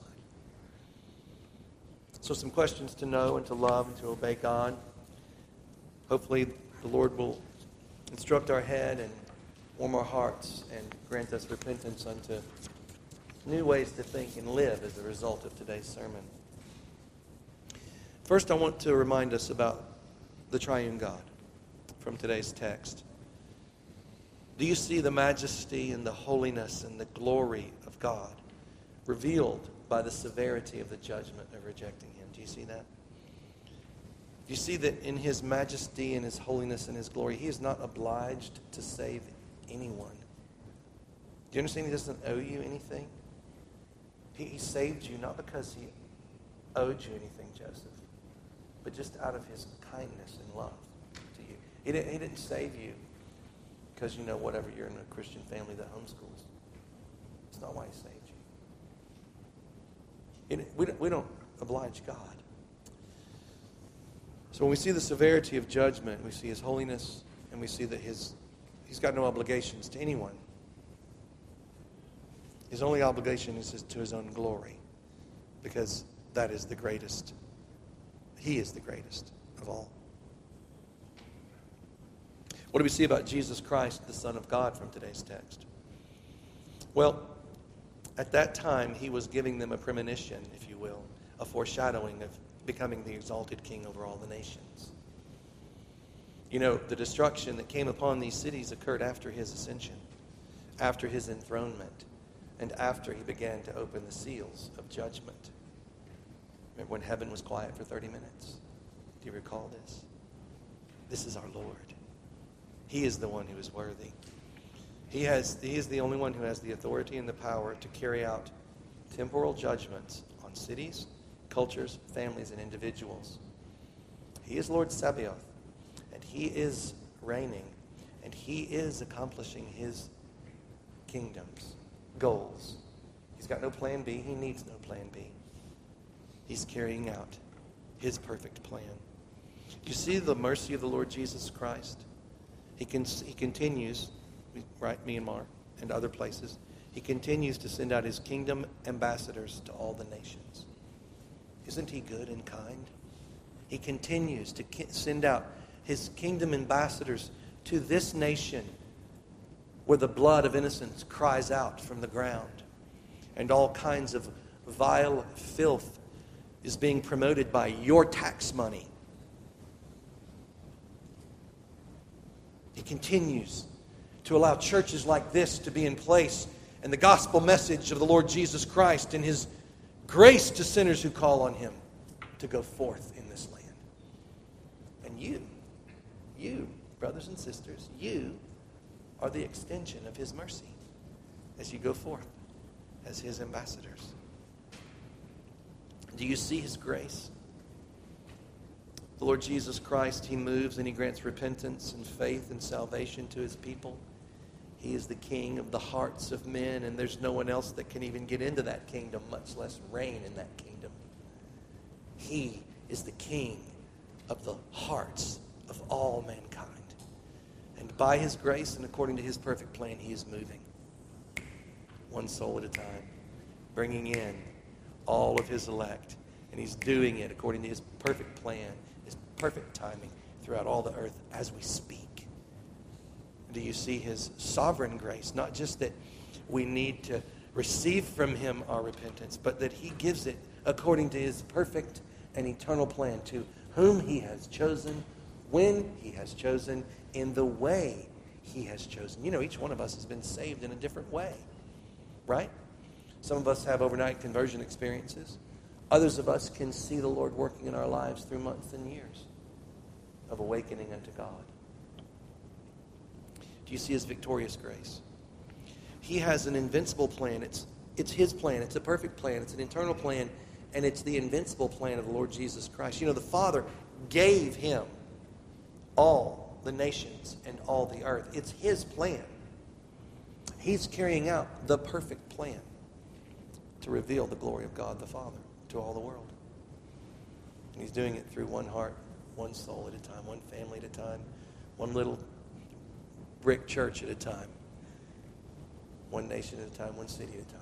So some questions to know and to love and to obey God. Hopefully the Lord will instruct our head and warm our hearts and grant us repentance unto new ways to think and live as a result of today's sermon. First, I want to remind us about the triune God from today's text. Do you see the majesty and the holiness and the glory of God revealed by the severity of the judgment of rejecting Him? Do you see that? Do you see that in His majesty and His holiness and His glory, He is not obliged to save anyone? Do you understand He doesn't owe you anything? He saved you not because He owed you anything, Joseph, but just out of His kindness and love to you. He didn't save you because, whatever, you're in a Christian family that homeschools. It's not why He saved you. We don't oblige God. So when we see the severity of judgment, we see His holiness, and we see that He's got no obligations to anyone. His only obligation is to His own glory, because that is the greatest. He is the greatest of all. What do we see about Jesus Christ, the Son of God, from today's text? Well, at that time, He was giving them a premonition, if you will, a foreshadowing of becoming the exalted King over all the nations. The destruction that came upon these cities occurred after His ascension, after His enthronement, and after He began to open the seals of judgment. Remember when heaven was quiet for 30 minutes? Do you recall this? This is our Lord. He is the one who is worthy. He is the only one who has the authority and the power to carry out temporal judgments on cities, cultures, families, and individuals. He is Lord Sabaoth, and He is reigning, and He is accomplishing His kingdom's goals. He's got no plan B. He needs no plan B. He's carrying out His perfect plan. Do you see the mercy of the Lord Jesus Christ? He continues, right, Myanmar and other places, He continues to send out His kingdom ambassadors to all the nations. Isn't He good and kind? He continues to send out His kingdom ambassadors to this nation where the blood of innocents cries out from the ground and all kinds of vile filth is being promoted by your tax money. He continues to allow churches like this to be in place and the gospel message of the Lord Jesus Christ and His grace to sinners who call on Him to go forth in this land. And you, brothers and sisters, you are the extension of His mercy as you go forth as His ambassadors. Do you see His grace? The Lord Jesus Christ, He moves and He grants repentance and faith and salvation to His people. He is the King of the hearts of men, and there's no one else that can even get into that kingdom, much less reign in that kingdom. He is the King of the hearts of all mankind. And by His grace and according to His perfect plan, He is moving one soul at a time, bringing in all of His elect. And He's doing it according to His perfect plan, His perfect timing throughout all the earth as we speak. Do you see His sovereign grace? Not just that we need to receive from Him our repentance, but that He gives it according to His perfect and eternal plan to whom He has chosen, when He has chosen, in the way He has chosen. You know, each one of us has been saved in a different way, right? Some of us have overnight conversion experiences. Others of us can see the Lord working in our lives through months and years of awakening unto God. Do you see His victorious grace? He has an invincible plan. It's His plan. It's a perfect plan. It's an eternal plan. And it's the invincible plan of the Lord Jesus Christ. You know, the Father gave Him all the nations and all the earth. It's His plan. He's carrying out the perfect plan to reveal the glory of God the Father to all the world. And He's doing it through one heart, one soul at a time, one family at a time, one little brick church at a time, one nation at a time, one city at a time.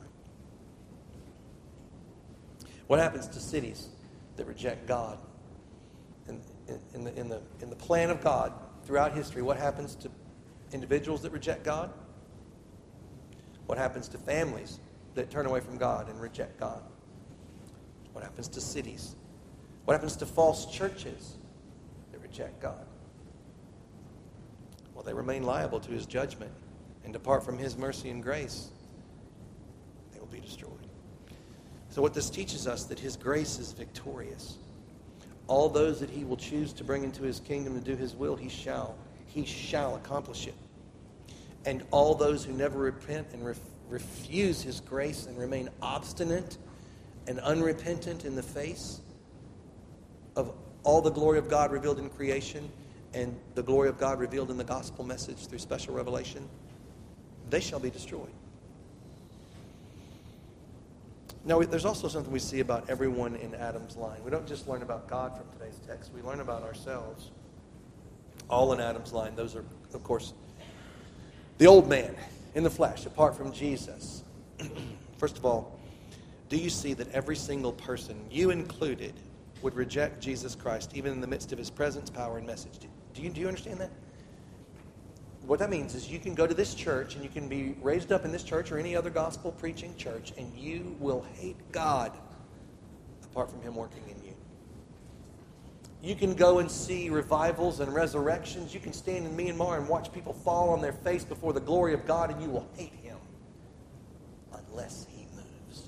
What happens to cities that reject God? In the plan of God throughout history, what happens to individuals that reject God? What happens to families that turn away from God and reject God? What happens to cities? What happens to false churches that reject God? Well, they remain liable to His judgment and depart from His mercy and grace. They will be destroyed. So what this teaches us, that His grace is victorious. All those that He will choose to bring into His kingdom to do His will, He shall accomplish it. And all those who never repent and refuse His grace and remain obstinate and unrepentant in the face of all the glory of God revealed in creation and the glory of God revealed in the gospel message through special revelation, they shall be destroyed. Now, there's also something we see about everyone in Adam's line. We don't just learn about God from today's text. We learn about ourselves. All in Adam's line. Those are, of course, the old man in the flesh, apart from Jesus. First of all, do you see that every single person, you included, would reject Jesus Christ, even in the midst of His presence, power, and message? Do you understand that? What that means is you can go to this church and you can be raised up in this church or any other gospel preaching church, and you will hate God apart from Him working in you. You can go and see revivals and resurrections. You can stand in Myanmar and watch people fall on their face before the glory of God, and you will hate Him unless He moves.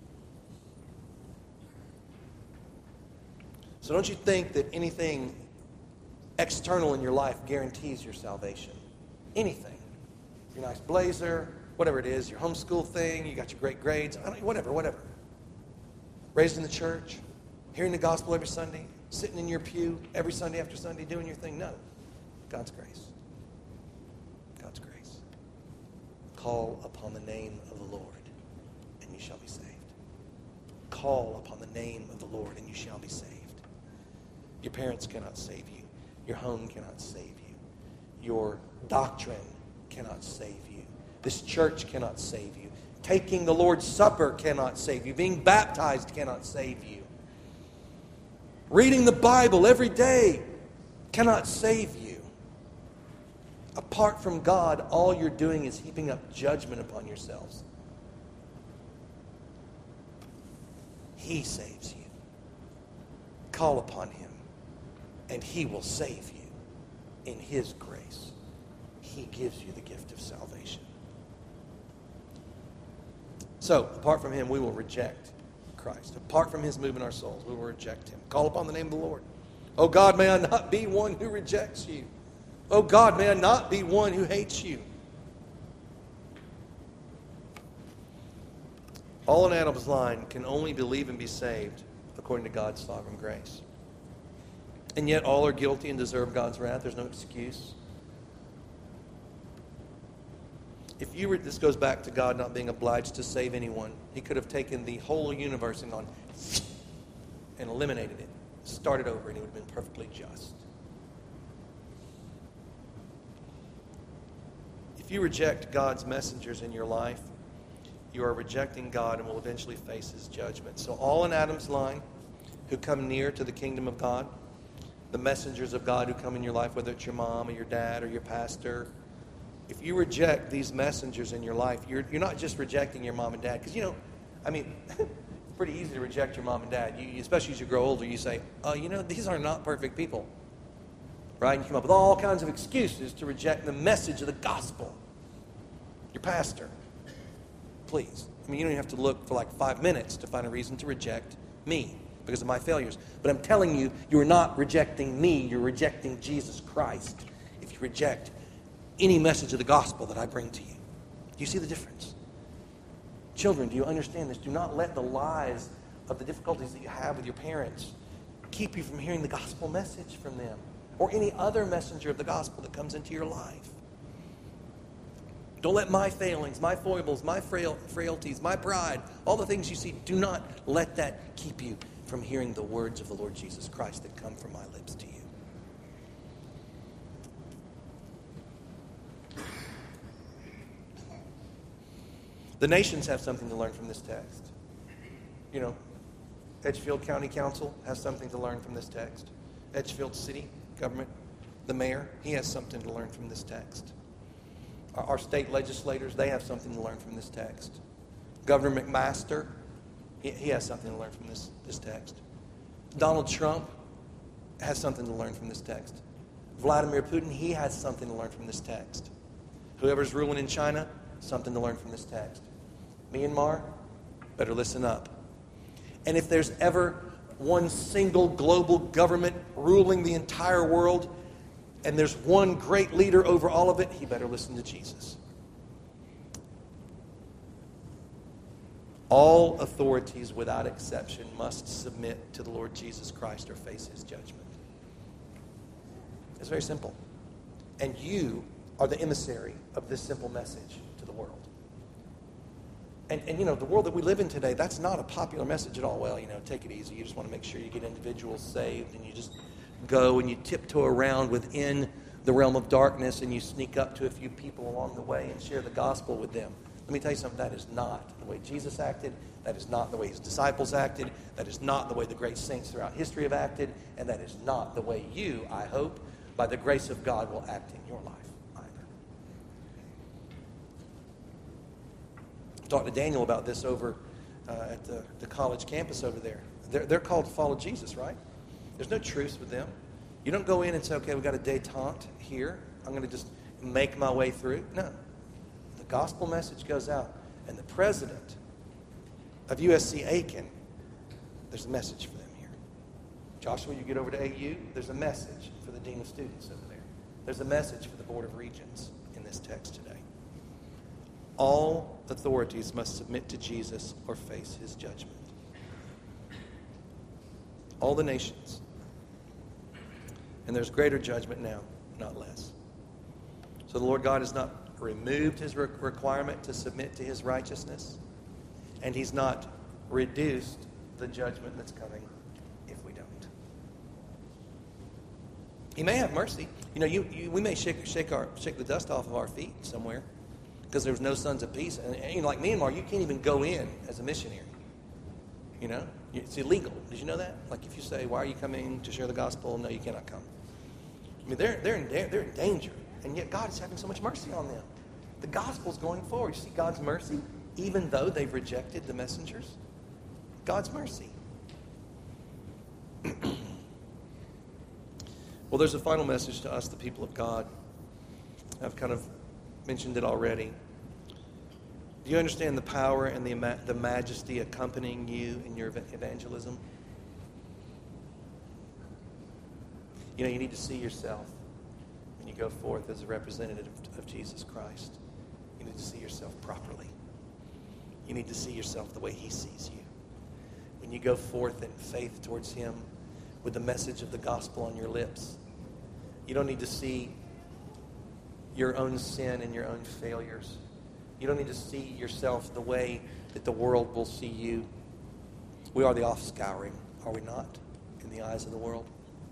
So don't you think that anything external in your life guarantees your salvation. Anything. Your nice blazer, whatever it is, your homeschool thing, you got your great grades, whatever. Raised in the church, hearing the gospel every Sunday, sitting in your pew every Sunday after Sunday doing your thing. No. God's grace. God's grace. Call upon the name of the Lord, and you shall be saved. Call upon the name of the Lord, and you shall be saved. Your parents cannot save you. Your home cannot save you. Your doctrine cannot save you. This church cannot save you. Taking the Lord's Supper cannot save you. Being baptized cannot save you. Reading the Bible every day cannot save you. Apart from God, all you're doing is heaping up judgment upon yourselves. He saves you. Call upon Him, and He will save you in His grace. He gives you the gift of salvation. So, apart from Him, we will reject Christ. Apart from His move in our souls, we will reject Him. Call upon the name of the Lord. Oh God, may I not be one who rejects you. Oh God, may I not be one who hates you. All in Adam's line can only believe and be saved according to God's sovereign grace. And yet all are guilty and deserve God's wrath. There's no excuse. This goes back to God not being obliged to save anyone. He could have taken the whole universe and gone and eliminated it, started over, and it would have been perfectly just. If you reject God's messengers in your life, you are rejecting God and will eventually face His judgment. So all in Adam's line who come near to the kingdom of God, the messengers of God who come in your life, whether it's your mom or your dad or your pastor, if you reject these messengers in your life, you're not just rejecting your mom and dad. Because, it's pretty easy to reject your mom and dad. Especially as you grow older, you say, these are not perfect people. Right? And you come up with all kinds of excuses to reject the message of the gospel. Your pastor. Please. You don't even have to look for like 5 minutes to find a reason to reject me because of my failures. But I'm telling you, you're not rejecting me. You're rejecting Jesus Christ if you reject any message of the gospel that I bring to you. Do you see the difference? Children, do you understand this? Do not let the lies of the difficulties that you have with your parents keep you from hearing the gospel message from them or any other messenger of the gospel that comes into your life. Don't let my failings, my foibles, my frailties, my pride, all the things you see, do not let that keep you from hearing the words of the Lord Jesus Christ that come from my lips to you. The nations have something to learn from this text. Edgefield County Council has something to learn from this text. Edgefield City Government, the mayor, he has something to learn from this text. Our state legislators, they have something to learn from this text. Governor McMaster, he has something to learn from this text. Donald Trump has something to learn from this text. Vladimir Putin, he has something to learn from this text. Whoever's ruling in China, something to learn from this text. Myanmar, better listen up. And if there's ever one single global government ruling the entire world, and there's one great leader over all of it, he better listen to Jesus. All authorities, without exception, must submit to the Lord Jesus Christ or face His judgment. It's very simple. And you are the emissary of this simple message to the world. And the world that we live in today, that's not a popular message at all. Well, take it easy. You just want to make sure you get individuals saved, and you just go and you tiptoe around within the realm of darkness, and you sneak up to a few people along the way and share the gospel with them. Let me tell you something. That is not the way Jesus acted. That is not the way His disciples acted. That is not the way the great saints throughout history have acted. And that is not the way you, I hope, by the grace of God, will act in your life. Talked to Daniel about this over at the college campus over there. They're called to follow Jesus, right? There's no truce with them. You don't go in and say, okay, we've got a détente here. I'm going to just make my way through. No. The gospel message goes out. And the president of USC Aiken, there's a message for them here. Joshua, you get over to AU, there's a message for the Dean of Students over there. There's a message for the Board of Regents in this text today. All authorities must submit to Jesus or face His judgment. All the nations. And there's greater judgment now, not less. So the Lord God has not removed His requirement to submit to His righteousness, and He's not reduced the judgment that's coming if we don't. He may have mercy. We may shake the dust off of our feet somewhere, because there was no sons of peace. And like Myanmar, you can't even go in as a missionary. It's illegal. Did you know that? Like if you say, why are you coming to share the gospel? No, you cannot come. They're in danger. And yet God is having so much mercy on them. The gospel's going forward. You see God's mercy, even though they've rejected the messengers. God's mercy. Well, there's a final message to us, the people of God. I've kind of mentioned it already. Do you understand the power and the majesty accompanying you in your evangelism? You need to see yourself when you go forth as a representative of Jesus Christ. You need to see yourself properly. You need to see yourself the way He sees you. When you go forth in faith towards Him, with the message of the gospel on your lips. You don't need to see your own sin and your own failures. You don't need to see yourself the way that the world will see you. We are the offscouring, are we not, in the eyes of the world?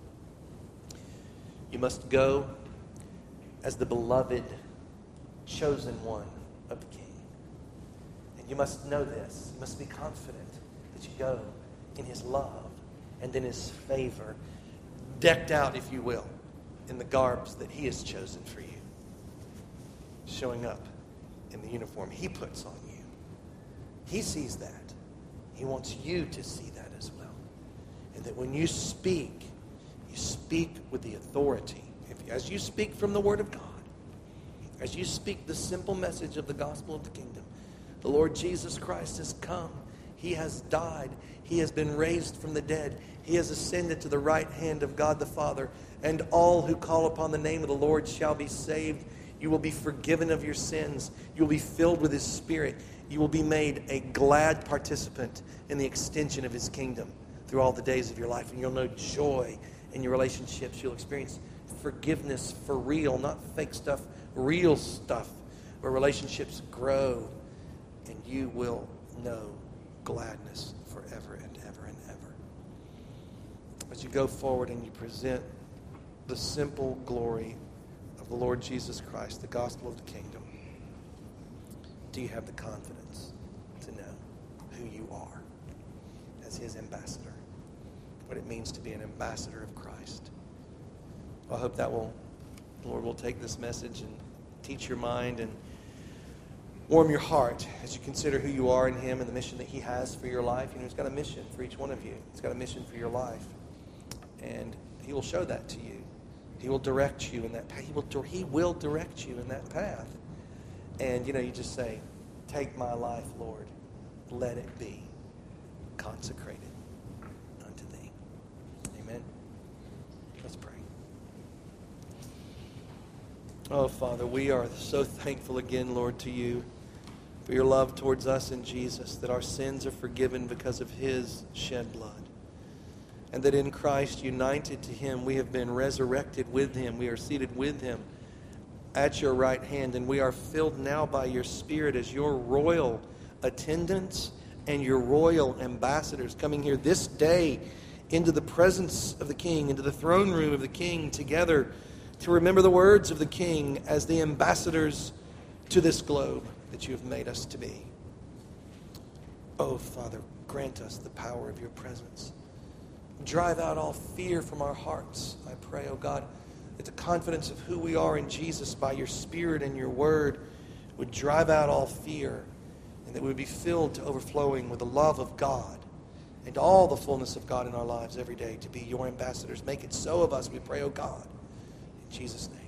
You must go as the beloved, chosen one of the King. And you must know this. You must be confident that you go in His love and in His favor, decked out, if you will, in the garbs that He has chosen for you, showing up in the uniform He puts on you. He sees that. He wants you to see that as well. And that when you speak with the authority. As you speak from the Word of God, as you speak the simple message of the gospel of the kingdom, the Lord Jesus Christ has come. He has died. He has been raised from the dead. He has ascended to the right hand of God the Father. And all who call upon the name of the Lord shall be saved. You will be forgiven of your sins. You will be filled with His Spirit. You will be made a glad participant in the extension of His kingdom through all the days of your life. And you'll know joy in your relationships. You'll experience forgiveness for real, not fake stuff, real stuff, where relationships grow, and you will know gladness forever and ever and ever. As you go forward and you present the simple glory of the Lord Jesus Christ, the gospel of the kingdom, do you have the confidence to know who you are as His ambassador? What it means to be an ambassador of Christ. I hope that the Lord will take this message and teach your mind and warm your heart as you consider who you are in Him and the mission that He has for your life. You know, He's got a mission for each one of you. He's got a mission for your life. And He will show that to you. He will direct you in that path. He will direct you in that path. And, you just say, take my life, Lord. Let it be consecrated unto Thee. Amen. Let's pray. Oh, Father, we are so thankful again, Lord, to You for Your love towards us in Jesus, that our sins are forgiven because of His shed blood. And that in Christ, united to Him, we have been resurrected with Him. We are seated with Him at Your right hand, and we are filled now by Your Spirit as Your royal attendants and Your royal ambassadors, coming here this day into the presence of the King, into the throne room of the King, together to remember the words of the King as the ambassadors to this globe that You have made us to be. Oh, Father, grant us the power of Your presence. Drive out all fear from our hearts, I pray, oh God, that the confidence of who we are in Jesus by Your Spirit and Your Word would drive out all fear, and that we would be filled to overflowing with the love of God and all the fullness of God in our lives every day to be Your ambassadors. Make it so of us, we pray, oh God. In Jesus' name.